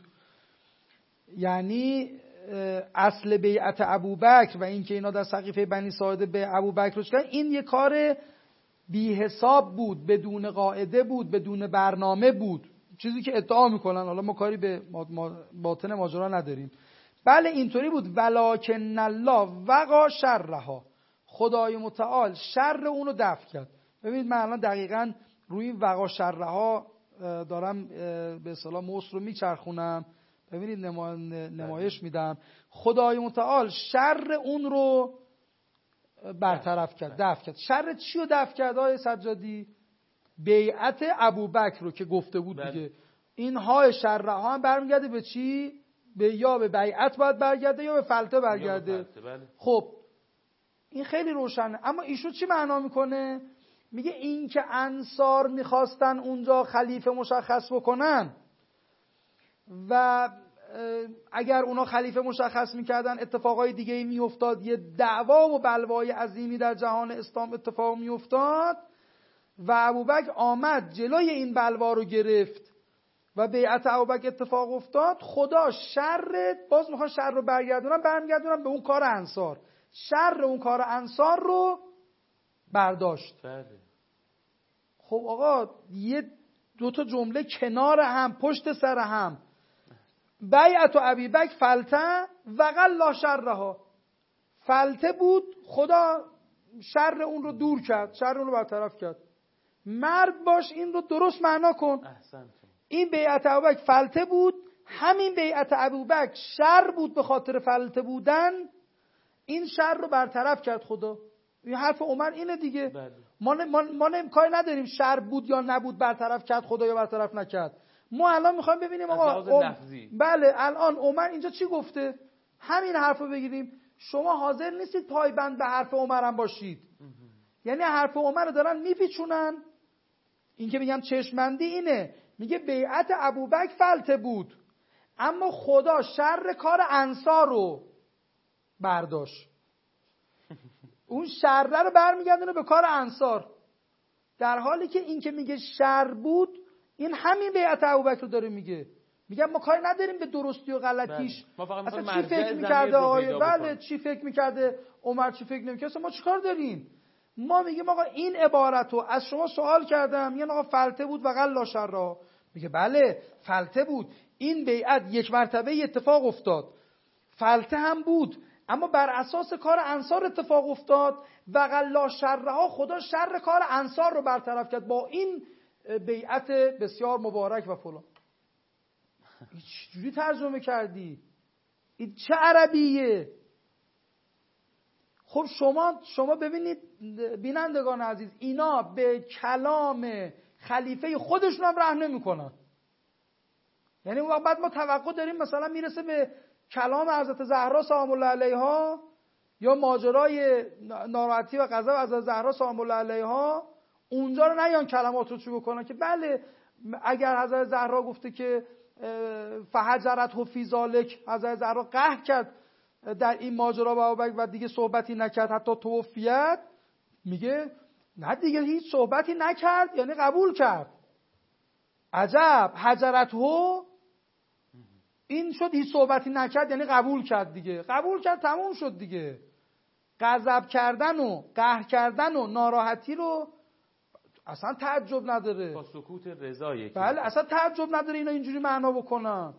یعنی اصل بیعت ابوبکر و اینکه اینا در سقیفه بنی ساعده به ابوبکر رو کردن، این یه کار بی حساب بود، بدون قاعده بود، بدون برنامه بود، چیزی که ادعا میکنن. حالا ما کاری به باطن ماجرا نداریم. بله اینطوری بود. ولکن الله وقا شرها، خدای متعال شر اونو دفع کرد. ببینید من الان دقیقاً روی وقا شرها دارم به اصطلاح موس رو میچرخونم. ببینید نمایش میدم. خدای متعال شر اون رو برطرف کرد، دفع کرد. شر چی رو دفع کرد آقای سجادی؟ بیعت ابوبکر رو که گفته بود دیگه. این های شرها هم برمیگرده به چی؟ یا به بیعت باید برگرده یا به فلته برگرده. خب این خیلی روشنه. اما ایشون چی معنا میکنه؟ میگه این که انصار میخواستن اونجا خلیفه مشخص بکنن، و اگر اونا خلیفه مشخص میکردن اتفاقای دیگه ای میافتاد، یه دعوا و بلوای عظیمی در جهان اسلام اتفاق میافتاد و ابوبکر آمد جلوی این بلوا رو گرفت و بیعت ابوبکر اتفاق افتاد. خدا شر، باز میخوان شر رو برمیگردونن به اون کار انصار، شر اون کار انصار رو برداشت. خب آقا یه دو تا جمله کنار هم پشت سر هم، بیعت و ابیبکر فلته و غلا شرها، فلته بود خدا شر اون رو دور کرد، شر اون رو برطرف کرد. مرد باش این رو درست معنا کن. این بیعت ابوبکر فلته بود، همین بیعت ابوبکر شر بود، به خاطر فلته بودن این شر رو برطرف کرد خدا. این حرف عمر اینه دیگه. ما کاری نداریم شر بود یا نبود برطرف کرد خدا یا برطرف نکرد. ما الان میخوایم ببینیم آقا بله الان عمر اینجا چی گفته، همین حرف رو بگیریم. شما حاضر نیستید پایبند به حرف عمر هم باشید، یعنی حرف عمر رو دارن میپیچونن. این که میگم چشمندی اینه، میگه بیعت ابوبکر فلته بود اما خدا شر کار انصار رو برداشت، اون شر رو برمیگردونه به کار انصار، در حالی که این که میگه شر بود این همین بیعت ابوبکر رو داره میگه. میگم ما کاری نداریم به درستی و غلطیش، اصلا چی فکر میکرده آقای بله چی فکر میکرده عمر، چی فکر نمیکرده، اصلا ما چیکار داریم؟ ما میگیم آقا این عبارت رو از شما سوال کردم، میگن آقا فلته بود و غلا شرها، میگه بله فلته بود، این بیعت یک مرتبه اتفاق افتاد، فلته هم بود اما بر اساس کار انصار اتفاق افتاد و غلا شرها، خدا شر کار انصار رو برطرف کرد با این بیعت بسیار مبارک و فلان. چجوری ترجمه کردی؟ این چه عربیه؟ خب شما ببینید بینندگان عزیز، اینا به کلام خلیفه خودشون هم رحم نمی‌کنن. یعنی بعد ما توقع داریم مثلا میرسه به کلام حضرت زهرا سلام الله علیها یا ماجرای ناراحتی و غضب حضرت زهرا سلام الله علیها، اونجا رو نیان کلمات رو چی بکنن که بله اگر حضرت زهرا گفته که فحجرته فی ذالک، حضرت زهرا قهر کرد در این ماجرا با ابوبکر و دیگه صحبتی نکرد حتی توفیت، میگه نه دیگه هیچ صحبتی نکرد یعنی قبول کرد. عجب، حجرته این شد هیچ صحبتی نکرد یعنی قبول کرد دیگه، قبول کرد تموم شد دیگه. غضب کردن و قهر کردن و ناراحتی رو اصلا تعجب نداره، با سکوت رضا یکی. بله اصلا تعجب نداره اینا اینجوری معنا بکنن.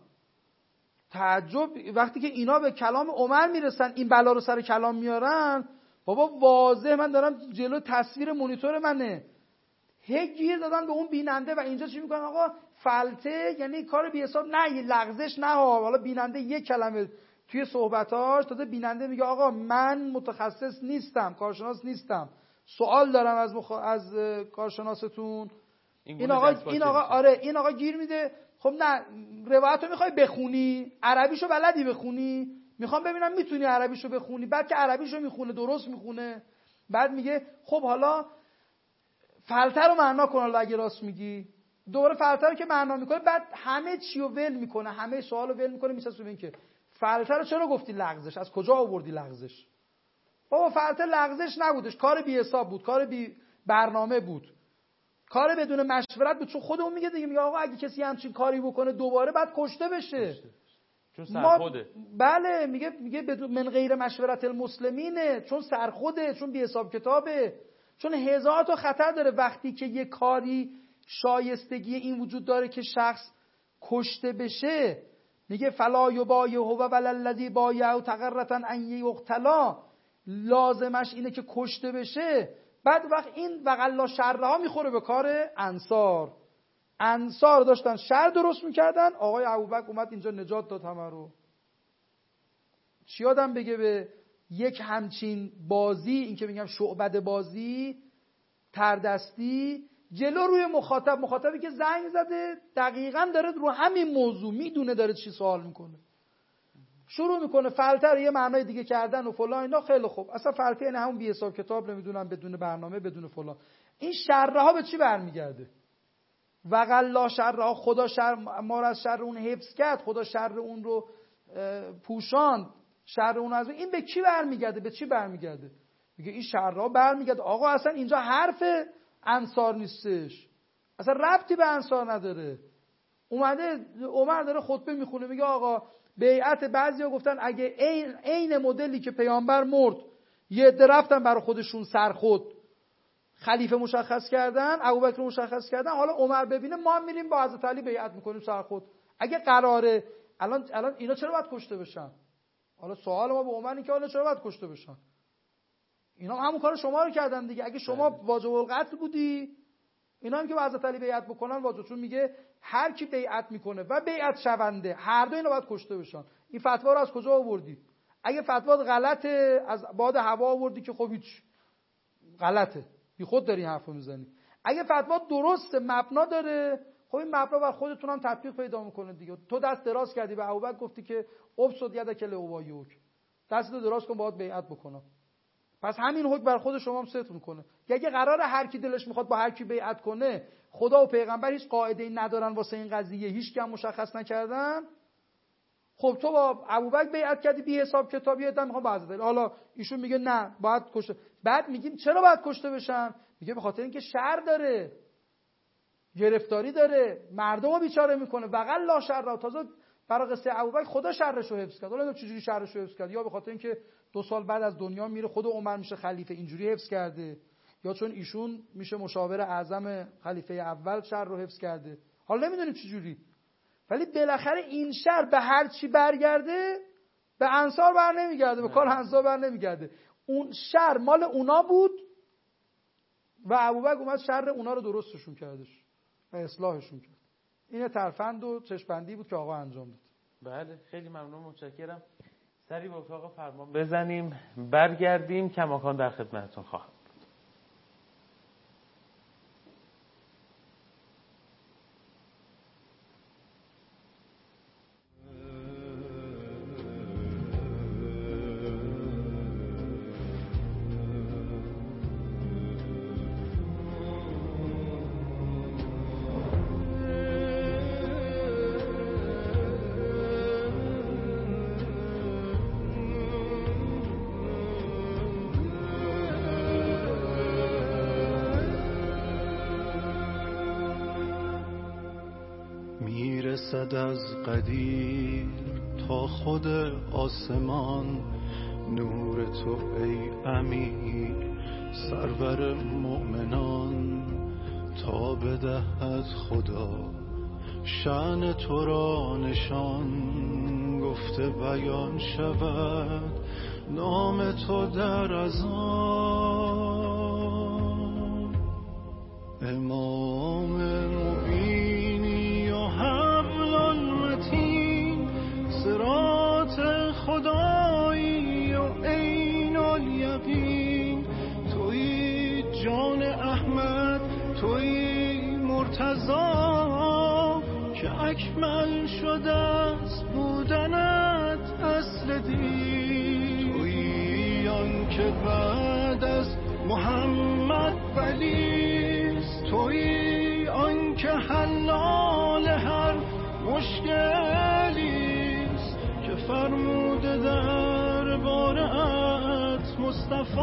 تعجب وقتی که اینا به کلام عمر میرسن این بلا رو سر کلام میارن، بابا واضح من دارم جلو تصویر مونیتور منه، گیر دادن به اون بیننده و اینجا چی میکنن آقا فلته یعنی کار بی حساب، نه یه لغزش نه ها. حالا بیننده یک کلمه توی صحبتاش تازه بیننده میگه آقا من متخصص نیستم، کارشناس نیستم، سوال دارم از کارشناستون. این آقا آره این آقا گیر میده. خب نه روایتو میخوای بخونی، عربیشو بلدی بخونی، میخوام ببینم میتونی عربیشو بخونی. بعد که عربیشو میخونه درست میخونه، بعد میگه خب حالا فلته رو معنا کن، حالا اگه راست میگی دوباره فلته رو که معنا میکنه، بعد همه چی رو ول میکنه، همه سوالو ول میکنه، میچسبه به این که فلته رو چرا گفتی لغزش، از کجا آوردی لغزش؟ بابا فلته لغزش نبودش، کار بی حساب بود، کار بی برنامه بود، کار بدون مشورت بود. چون خودمون میگه دیگه، میگه آقا اگه کسی همچین کاری بکنه دوباره بعد کشته بشه، چون سرخوده. بله میگه بدون من غیر مشورت المسلمینه، چون سرخوده، چون بی حساب کتابه، چون هزار تا خطر داره وقتی که یه کاری شایستگی این وجود داره که شخص کشته بشه. میگه فلا یبایه هو ولا الذی بایعوا تقرة ان یقتلا، لازمش اینه که کشته بشه. بعد وقت این وغلا شرها میخوره به کار انصار. انصار داشتن شر درست میکردن، آقای ابوبکر اومد اینجا نجات داد همه رو. چی آدم بگه به یک همچین بازی، این که میگم شعبده بازی تردستی جلو روی مخاطبی که زنگ زده دقیقاً داره رو همین موضوع میدونه داره چی سوال میکنه، شروع میکنه فلته رو یه معنای دیگه کردن و فلان اینا. خیلی خوب، اصلا فلته یعنی همون بی حساب کتاب، نمیدونم بدون برنامه بدون فلان. این شرها به چی برمیگرده؟ وقلا شر، خدا شر ما را از شر اون حفظ کرد، خدا شر اون رو پوشاند، شر اون از این به کی برمیگرده؟ به چی برمیگرده؟ میگه این شرها برمیگرده. آقا اصلا اینجا حرف انصار نیستش، اصلا ربطی به انصار نداره. اومده عمر داره خطبه میخونه، میگه آقا بیعت، بعضیا گفتن اگه عین مدلی که پیامبر مرد یه عده رفتن برای خودشون سرخود خلیفه مشخص کردن، ابوبکر مشخص کردن، حالا عمر ببینه ما میریم با حضرت علی بیعت میکنیم سرخود. اگه قراره الان اینا چرا باید کشته بشن؟ حالا سوال ما به عمر اینه که حالا چرا باید کشته بشن؟ اینا همون کار شما رو کردن دیگه. اگه شما واجب القتل بودی، اینا هم که با حضرت علی بیعت بکنن واجب، چون میگه هر کی بیعت میکنه و بیعت شونده هر دو اینا باید کشته بشن. این فتوا رو از کجا آوردی؟ اگه فتوا غلطه از باد هوا آوردی که خب هیچ، غلطه، بی خود داری حرفو میزنی. اگه فتوا درسته، مبنا داره، خب این مبنا بر خودتون هم تطبیق پیدا میکنه دیگه. تو دست دراز کردی به ابوبکر، گفتی که ابسط یدک لابایک، دستتو دراز کن باهات بیعت بکنم، پس همین حکم بر خود شما هم ست میکنه. اگه قراره هر کی دلش میخواد با هر کی بیعت کنه، خدا و پیغمبر هیچ قاعده‌ای ندارن واسه این قضیه، هیچ کی هم مشخص نکردن، خب تو با ابوبکر بیعت کردی بی حساب کتابی، ادم میخوام با حضرت، حالا ایشون میگه نه باید کشته. بعد میگیم چرا باید کشته بشن؟ میگه به خاطر اینکه شر داره، گرفتاری داره، مردمو بیچاره میکنه. وقل لا شر، تازه برای قصه ابوبکر خدا شرش رو حفظ کرد. حالا چجوری شرش رو حفظ کرد؟ یا به خاطر اینکه 2 سال بعد از دنیا میره، خود عمر میشه خلیفه، اینجوری حفظ کرده، یا چون ایشون میشه مشاور اعظم خلیفه اول شر رو حفظ کرده. حالا نمیدونیم چجوری، ولی بالاخره این شر به هر چی برگرده به انصار بر نمیگرده، به کار انصار بر نمیگرده. اون شر مال اونا بود و ابوبکر اومد شر اونا رو درستشون کردش و اصلاحشون کرد. این ترفند و چشم‌بندی بود که آقا انجام داد. بله خیلی ممنون، متشکرم. سری به اتاق فرمان بزنیم، برگردیم، کماکان در خدمتتون خواهم. میرسد از قدیر تا خود آسمان نور تو ای امیر سرور مؤمنان، تا بدهد خدا شأن تو را نشان، گفته بیان شود نام تو در اذان. امام مبینی و حبل المتین، صراط خدایی و عین الیقین، تویی جان احمد، تویی مرتضا، که اکمل شده است بودنت اصل دین. تویی آن که بعد از محمد ولیست، تویی آن که حلال هر مشکلیست، که فرموده در بارت مصطفی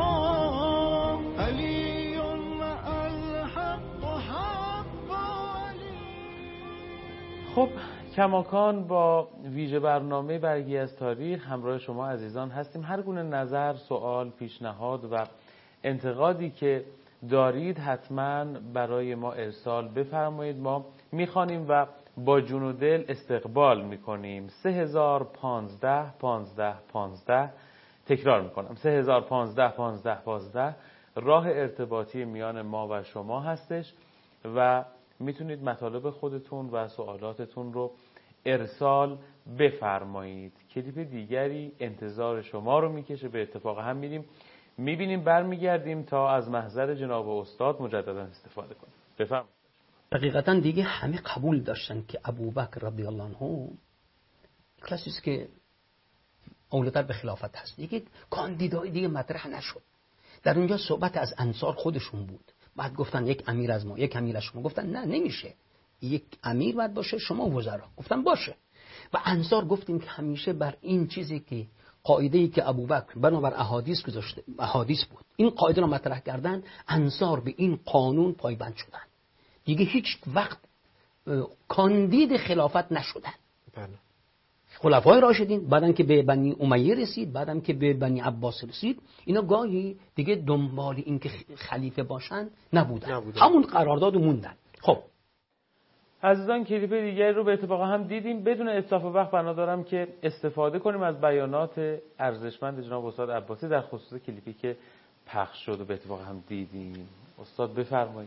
علی مع الحق و حق علی. خب کماکان با ویژه برنامه برگی از تاریخ همراه شما عزیزان هستیم. هر گونه نظر، سوال، پیشنهاد و انتقادی که دارید حتما برای ما ارسال بفرمایید. ما میخوانیم و با جون و دل استقبال میکنیم. 3015 15 15 تکرار میکنم، 3015 15 15 راه ارتباطی میان ما و شما هستش و میتونید مطالب خودتون و سوالاتتون رو ارسال بفرمایید. کلیپ دیگری انتظار شما رو میکشه. به اتفاق هم میبینیم برمیگردیم تا از محضر جناب استاد مجددا استفاده کنیم. بفرمایید. حقیقتا دیگه همه قبول داشتن که ابوبکر رضی الله عنه کسی است که اولوتر به خلافت هست. دیگه کاندیدای دیگه مطرح نشد. در اونجا صحبت از انصار خودشون بود. بعد گفتن یک امیر از ما، یک امیر از شما. گفتن نه، نمیشه. یک امیر باید باشه، شما وزرا. گفتن باشه. و انصار گفتیم که همیشه بر این چیزی که قاعده‌ای که ابوبکر بنابر احادیث گذاشته، احادیث بود، این قاعده رو مطرح کردن، انصار به این قانون پایبند شدن، دیگه هیچ وقت کاندید خلافت نشدن. بله. خلفای راشدین بعدن که به بنی امیه رسید، بعدن که به بنی عباس رسید، اینا گاهی دیگه دنبال این که خلیفه باشن نبودن. همون قرارداد موندن. خب عزیزان کلیپ دیگری رو به اتفاق هم دیدیم. بدون اتلاف وقت بنا دارم که استفاده کنیم از بیانات ارزشمند جناب استاد عباسی در خصوص کلیپی که پخش شد و به اتفاق هم دیدیم. استاد بفرمایید.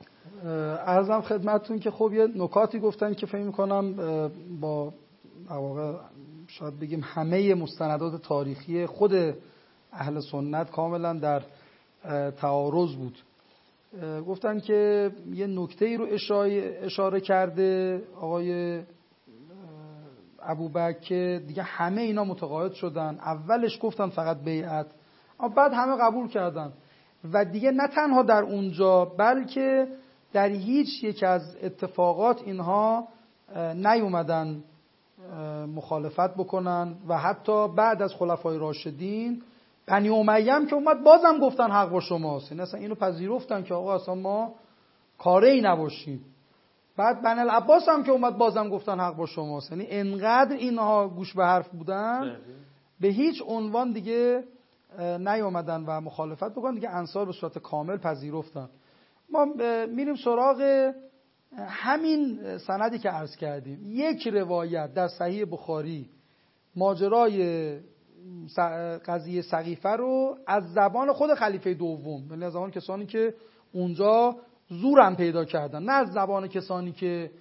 عرضم خدمتتون که خب یه نکاتی گفتن که فکر می‌کنم با واقعا شاید بگیم همه مستندات تاریخی خود اهل سنت کاملا در تعارض بود. گفتن که یه نکته‌ای رو اشاره کرده آقای ابوبکر که دیگه همه اینا متقاعد شدن. اولش گفتن فقط بیعت، اما بعد همه قبول کردن و دیگه نه تنها در اونجا بلکه در هیچ یک از اتفاقات اینها نیومدن مخالفت بکنن و حتی بعد از خلفای راشدین بنی امیه هم که اومد بازم گفتن حق با شماست، یعنی اصلا اینو پذیرفتن که آقا اصلا ما کاری نباشیم. بعد بنی العباس هم که اومد بازم گفتن حق با شماست. یعنی انقدر اینها گوش به حرف بودن به هیچ عنوان دیگه نیومدن و مخالفت بکنن، دیگه انصار به صورت کامل پذیرفتن. ما میریم سراغ همین سندی که عرض کردیم. یک روایت در صحیح بخاری ماجرای قضیه سقیفه رو از زبان خود خلیفه دوم، یعنی از زبان کسانی که اونجا زورم پیدا کردن، نه از زبان کسانی که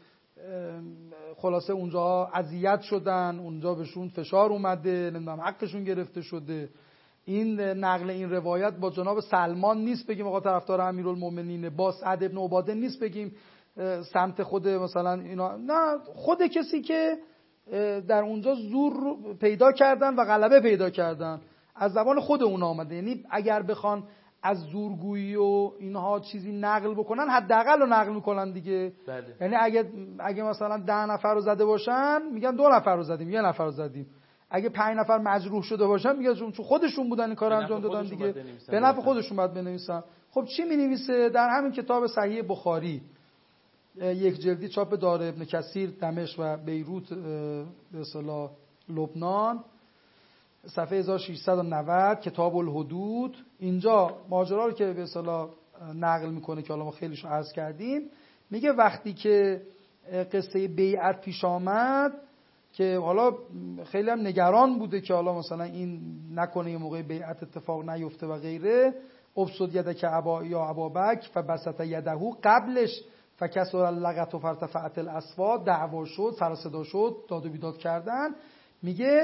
خلاصه اونجا اذیت شدن، اونجا بهشون فشار اومده، نمیدونم حقشون گرفته شده. این نقل این روایت با جناب سلمان نیست بگیم آقا طرفدار امیرالمومنینه، با سعد ابن عباده نیست بگیم سمت خود مثلا اینا، نه، خود کسی که در اونجا زور پیدا کردن و غلبه پیدا کردن از زبان خود اون آمده. یعنی اگر بخوان از زورگویی و اینها چیزی نقل بکنن حداقل رو نقل میکنن دیگه. بله. یعنی اگه مثلا 10 نفر رو زده باشن میگن 2 نفر رو زدیم، 1 نفر رو زدیم. اگه 5 نفر مجروح شده باشن میگن چون خودشون بودن این کار انجام دادن دیگه، به نفع خودشون باید بنویسن. خب چی مینویسه در همین کتاب صحیح بخاری، یک جلدی چاپ دار ابن کثیر دمشق و بیروت به اصطلاح لبنان، صفحه 1690 کتاب الحدود. اینجا ماجرا رو که به اصطلاح نقل میکنه که حالا ما خیلیشو عرض کردیم، میگه وقتی که قصه بیعت پیش آمد که حالا خیلی هم نگران بوده که حالا مثلا این نکنه یه موقع بیعت اتفاق نیفته و غیره، ابسط یدک یا ابابک فبسط یدهو، قبلش فکسر اللغت و فرتفعت الاصوات، دعوا شد، سر صدا شد، داد و بیداد کردن. میگه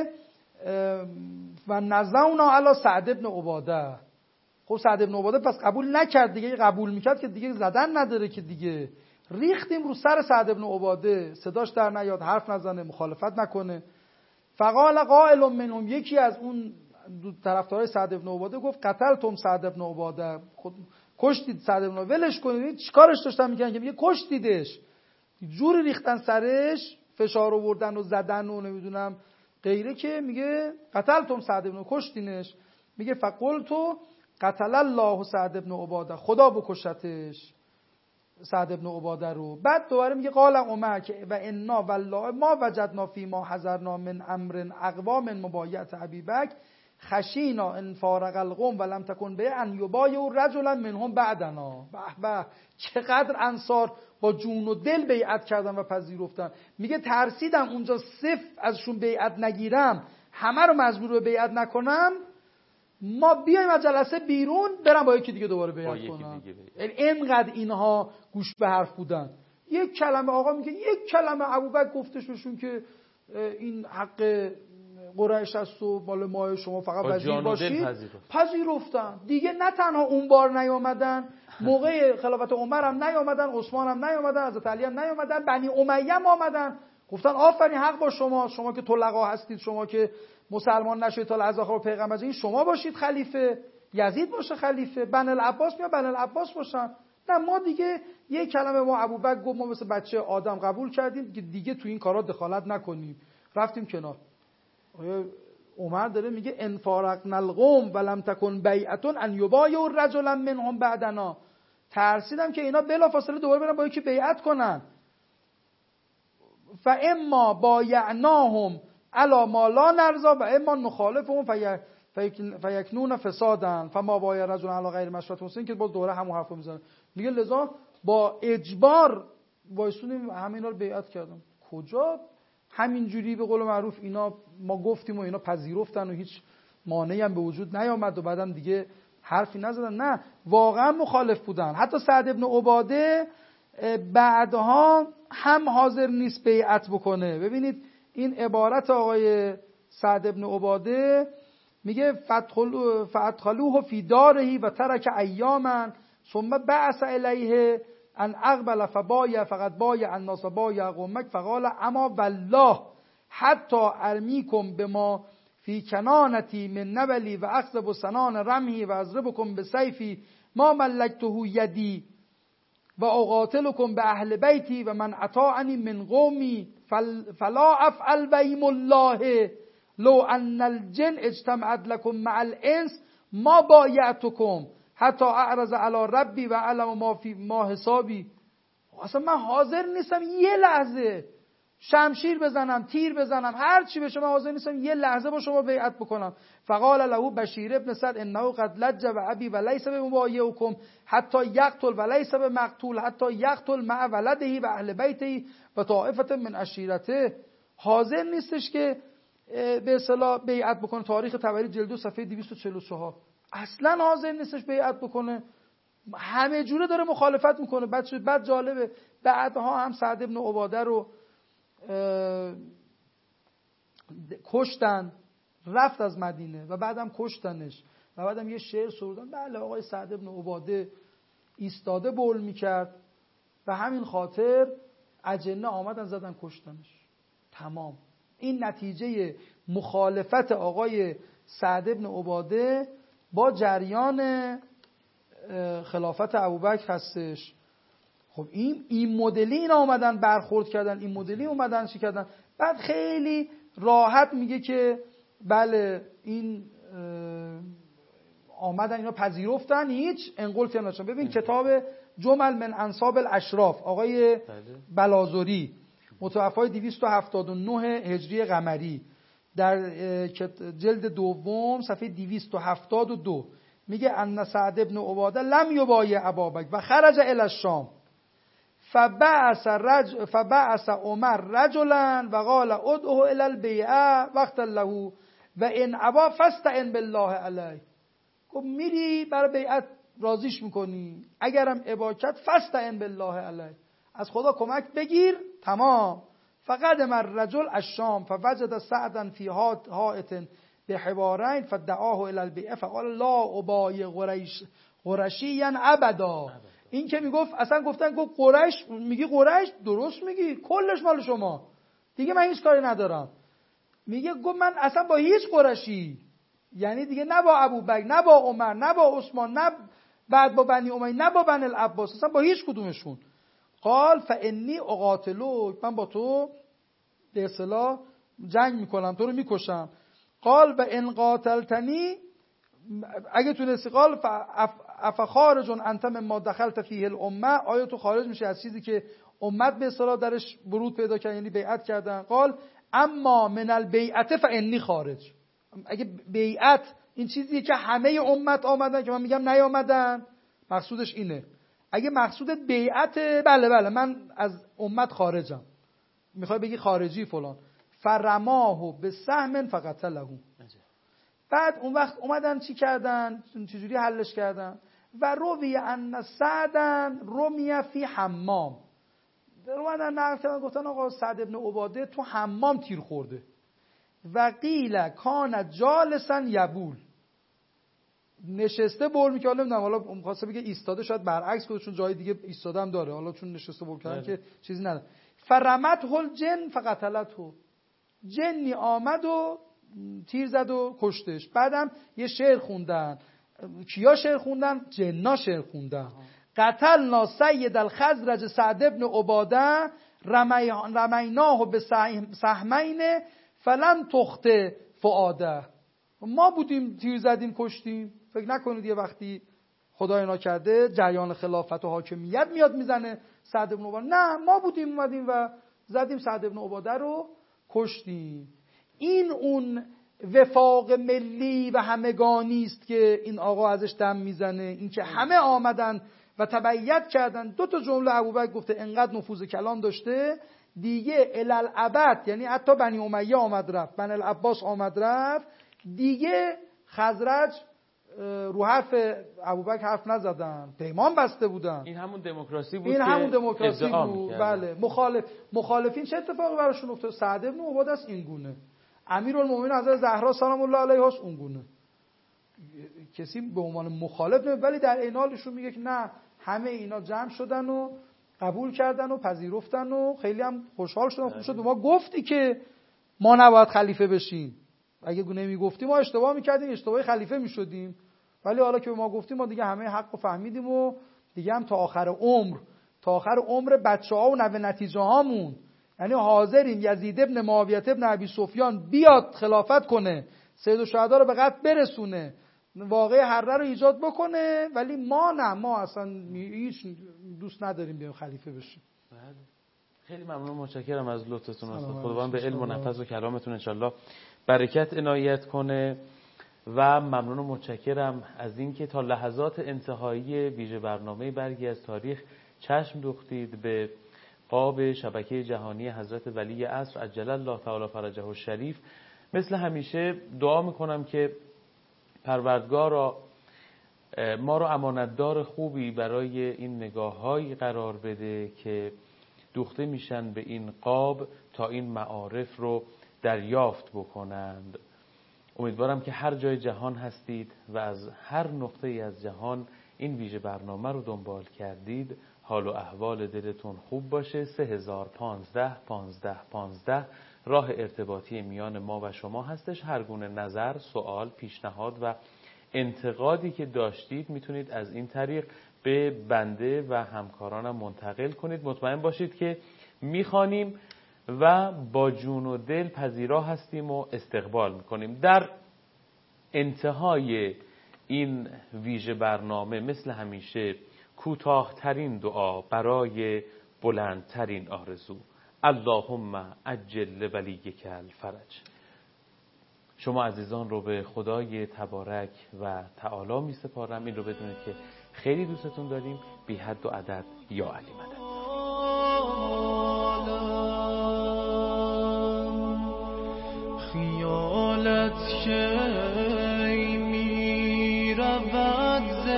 و نزعنا علی سعد ابن عباده. خب سعد ابن عباده پس قبول نکرد دیگه، قبول میکرد که دیگه زدن نداره که دیگه، ریختیم رو سر سعد ابن عباده، صداش در نیاد، حرف نزنه، مخالفت نکنه. فقال قائل منهم، یکی از اون طرفدارای سعد ابن عباده گفت قتلتم سعد ابن عباده، خود کشتید سعد ابن عباده، ولش کنید. چیکارش داشتن میکنن که میگه کشتیدش، جوری ریختن سرش، فشار آوردن و زدن و نمیدونم غیره که میگه قتلتم سعد ابن، کشتینش. میگه فقلتو قتل الله سعد ابن عباده، خدا بکشتش سعد ابن عباده رو. بعد دوباره میگه قال عمر که و انا والله ما وجدنا فی ما حذرنا من امر اقوا من مبایعه ابی بکر خشینا ان فارق القوم ولم تکن به ان یبایعوا رجلا منهم بعدنا. به چقدر انصار با جون و دل بیعت کردن و پذیرفتن. میگه ترسیدم اونجا صفر ازشون بیعت نگیرم، همه رو مجبور به بیعت نکنم، ما بیایم از جلسه بیرون برم با یکی دیگه دوباره بیعت کنم. اینقدر اینها گوش به حرف بودن. یک کلمه آقا میگه، یک کلمه ابوبکر گفتش بهشون که این حق قریش است و مال ما، شما فقط وزیر باشید، پذیرفتن دیگه. نه تنها اون بار نیامدن، موقع خلافت عمر هم نیامدن، عثمان هم نیامدن، حضرت علی هم نیامدن، بنی امیه هم آمدن، گفتن آفرین حق با شما، شما که طلقا هستید، شما که مسلمان نشید تا لحظه آخر پیغمبر، این شما باشید خلیفه، یزید باشه خلیفه، بنی العباس میاد بنی العباس باشن. نه ما دیگه یک کلمه ما ابوبکر گفت ما مثل بچه آدم قبول کردیم که دیگه تو این کارا دخالت نکنیم، رفتیم کنار. عمر داره میگه ان فارقنا القوم ولم تکن بیعه ان یبایعوا رجلا منهم بعدنا، ترسیدم که اینا بلافاصله دوباره برن با یکی بیعت کنن. فاما بایعناهم علی ما لا نرضا و اما نخالفهم فیکنون فسادا فما بایع رجل علی غیر مشورة حسین، که باز دوباره همون حرفو میزنه. میگه لذا با اجبار وایسونیم همینا رو بیعت کردم. کجا همینجوری به قول معروف اینا ما گفتیم و اینا پذیرفتن و هیچ مانعی هم به وجود نیامد و بعدم دیگه حرفی نزدن؟ نه، واقعا مخالف بودن. حتی سعد ابن عباده بعدها هم حاضر نیست بیعت بکنه. ببینید این عبارت آقای سعد ابن عباده میگه فادخلوه فی داره و ترک ایاما ثم بعث الیه ان اقبل فبایع فقد بایع الناس بایع قومک فقال اما والله حتی ارمیکم بما فی کنانتی من نبلی و اخذب سنان رمحی و اضربکم بسیفی ما ملکته یدی و اقاتلکم به اهل بیتی و من اطاعنی من قومی فلا افعل بهم الله لو ان الجن اجتمعت لكم مع الانس ما بایعتکم حتی اعرض علی ربی و علم ما فی ما حسابی. اصلا من حاضر نیستم یه لحظه شمشیر بزنم، تیر بزنم، هر چی بشه من حاضر نیستم یه لحظه با شما بیعت بکنم. فقال له بشیر ابن سعد انه قد لج و ابی و لیس بمبایعکم حتی یقتل و لیس بمقتول حتی یقتل مع ولده و اهل بیته و طائفه من عشیرته. حاضر نیستش که به اصطلاح بیعت بکنه. تاریخ طبری جلد 2 صفحه 244. اصلا حاضر نیستش بیعت بکنه، همه جوره داره مخالفت میکنه. بعد جالبه بعدها هم سعد ابن عباده رو کشتن، رفت از مدینه و بعدم کشتنش و بعدم یه شعر سرودن بله آقای سعد ابن عباده ایستاده بول میکرد و همین خاطر اجنه آمدن زدن کشتنش. تمام. این نتیجه مخالفت آقای سعد ابن عباده با جریان خلافت ابوبکر هستش. خب این مدلی اینا اومدن برخورد کردن، این مدلی اومدن چی کردن. بعد خیلی راحت میگه که بله این آمدن اینا پذیرفتن، هیچ انقلتی هم نشدن. ببین کتاب جمل من انساب الاشراف آقای بلازوری متوفای 279 هجری قمری در جلد دوم صفحه 272 میگه ان سعد ابن عباده لم یبایع ابابکر و خرج الی الشام فبعث عمر رجلا و قال ادعه الی البیعه وقت له و ان ابا فاستعن بالله علیه. گفت میری برای بیعت راضیش میکنی، اگرم ابا کرد فاستعن بالله علیه، از خدا کمک بگیر. تمام. فقدم الرجل الشام فوجد سعدا فی حائط بحوارین فدعاه الی البیعه فقال لا ابایع قرشیا ابدا. این که میگفت اصلا گفتن گفت قریش، میگی قریش درست میگی کلش مال شما دیگه من هیچ کاری ندارم. میگه گفت من اصلا با هیچ قرشی، یعنی دیگه نه با ابوبکر نه با عمر نه با عثمان نه بعد با بنی امیه نه با بنی العباس، اصلا با هیچ کدومشون. قال فانی اقاتلوک، من با تو به اصطلاح جنگ میکنم، تو رو میکشم. قال به ان قاتلتنی، اگه تونستی، قال افخارج انت مما دخلت فیه الامه، آیا تو خارج میشه از چیزی که امت به اصطلاح درش ورود پیدا کرد یعنی بیعت کردن. قال اما من البیعه فانی خارج، اگه بیعت این چیزیه که همه امت آمدن که من میگم نیامدن، مقصودش اینه. اگه مقصودت بیعت، بله من از امت خارجم، میخوای بگی خارجی فلان. فرماه به سهم فقتله. بعد اون وقت اومدن چی کردن، چجوری حلش کردن. و روی ان سعدن رمیه فی حمام، اومدن نقل کردن گفتن آقا سعد ابن عباده تو حمام تیر خورده. و قیل کان جالسا یبول، نشسته بول میکنه. نمیدونم حالا می‌خواسته بگه ایستاده، شاید برعکس کنه چون جای دیگه ایستاده هم داره، حالا چون نشسته بول کردن که چیزی نداره. فرمته الجن فقتلته، جنی آمد و تیر زد و کشتش. بعدم یه شعر خوندن. کیا شعر خوندن؟ جنا شعر خوندن. قتلنا سید الخزرج سعد ابن عباده رمیناه به سهمین فلم تخت فؤاده. ما بودیم تیر زدیم کشتیم. فکر نکنید یه وقتی خدای ناکرده جریان خلافت و حاکمیت میاد میزنه سعد ابن عباده. نه، ما بودیم اومدیم و زدیم سعد ابن عباده رو کشتیم. این اون وفاق ملی و همگانی است که این آقا ازش دم میزنه. این که همه آمدن و تبعیت کردن. 2 جمله ابوبکر گفته انقدر نفوذ کلام داشته دیگه الالعبد، یعنی حتی بنی امیه آمد رفت، بنی العباس آمد رفت، دیگه خزرج رو حرف ابوبکر حرف نزدن، پیمان بسته بودن. این همون دموکراسی بود. این همون دموکراسی بود. بله. مخالفین چه اتفاقی براشون افتاد؟ سعد ابن عباده است این گونه، امیرالمومنین حضرت زهرا سلام الله علیها است اون گونه. کسی به عنوان مخالف نمیاد، ولی در عین حالشون میگه که نه، همه اینا جمع شدن و قبول کردن و پذیرفتن و خیلی هم خوشحال شدن. خوب شد ما گفتی که ما نباید خلیفه بشیم. اگه نمیگفتیم ما اشتباه میکردیم، اشتباه خلیفه میشدیم. ولی حالا که به ما گفتیم ما دیگه همه حق رو فهمیدیم و دیگه هم تا آخر عمر بچه‌ها و نوه نتیجه هامون، یعنی حاضریم یزید ابن معاویه ابن ابی سفیان بیاد خلافت کنه، سید الشهدا رو به قتل برسونه، واقعه حره رو ایجاد بکنه، ولی ما اصلا هیچ دوست نداریم بیایم خلیفه بشیم. خیلی ممنون، متشکرم از لطفتون. خداوند به علم و نفس و کلامتون انشالله برکت عنایت کنه و ممنون و متشکرم از اینکه تا لحظات انتهایی ویژه برنامه برگی از تاریخ چشم دوختید به قاب شبکه جهانی حضرت ولی عصر عجل الله تعالی فرجه الشریف. مثل همیشه دعا میکنم که پروردگار ما رو امانتدار خوبی برای این نگاه‌هایی قرار بده که دوخته میشن به این قاب تا این معارف رو دریافت بکنند. امیدوارم که هر جای جهان هستید و از هر نقطه‌ای از جهان این ویژه برنامه رو دنبال کردید، حال و احوال دلتون خوب باشه. 3015 15 15 راه ارتباطی میان ما و شما هستش. هر گونه نظر، سوال، پیشنهاد و انتقادی که داشتید میتونید از این طریق به بنده و همکارانم منتقل کنید. مطمئن باشید که میخوانیم و با جون و دل پذیرا هستیم و استقبال میکنیم. در انتهای این ویژه برنامه مثل همیشه کوتاه‌ترین دعا برای بلندترین آرزو: اللهم عجل ولیک الفرج. شما عزیزان رو به خدای تبارک و تعالی می سپارم. این رو بدونید که خیلی دوستتون داریم. بی حد و عدد یا علی مدد. خیالت که می رود ز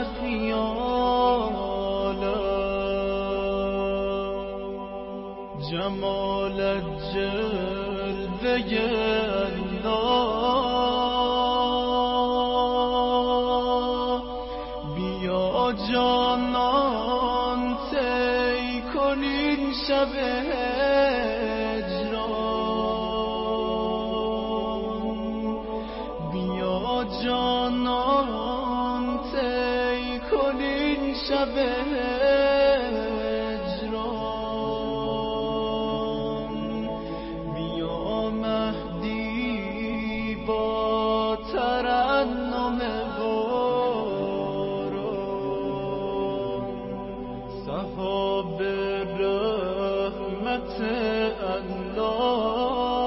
خیالم، جمالت جلوه الله، بیا جانان طی کنین شب جانان طی کنین شب هجران، بیا مهدی با ترنم باران، سحاب رحمت الله،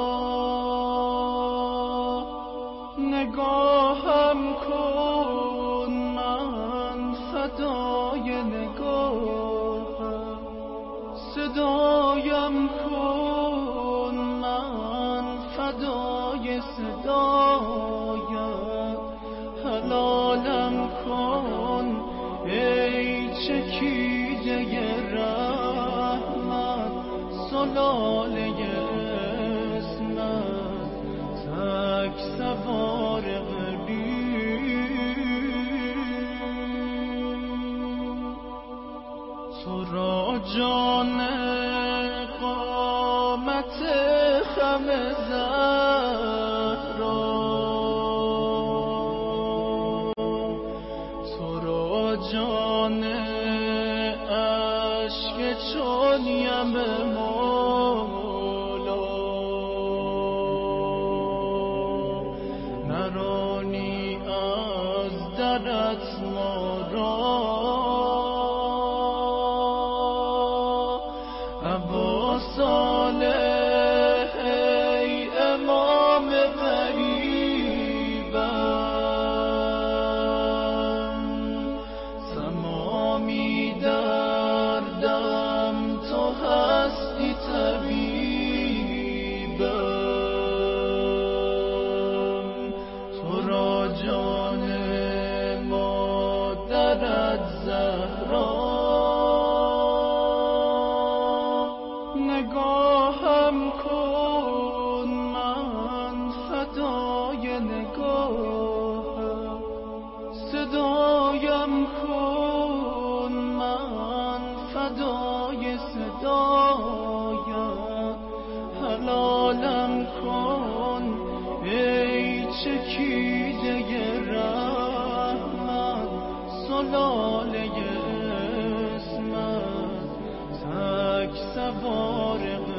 نگاهم کن من فدای نگاهم، صدایم کن من فدای صدایم، حلالم کن ای چکیده رحمت، سلاله اسمت، تک سوار تو را جان قامت خم زهرا، تو را جان دانیم مولا نرانی از درت ما را ابا صالح ای امام غریبم سمامی دردم تو هستی طبیبم تو را جان مادرت زهرا نگاهم کن من فدای نگاهم صدایم کن من فدای صدایم حلالم کن ای چکیده رحمت سلاله اسمت تک سوار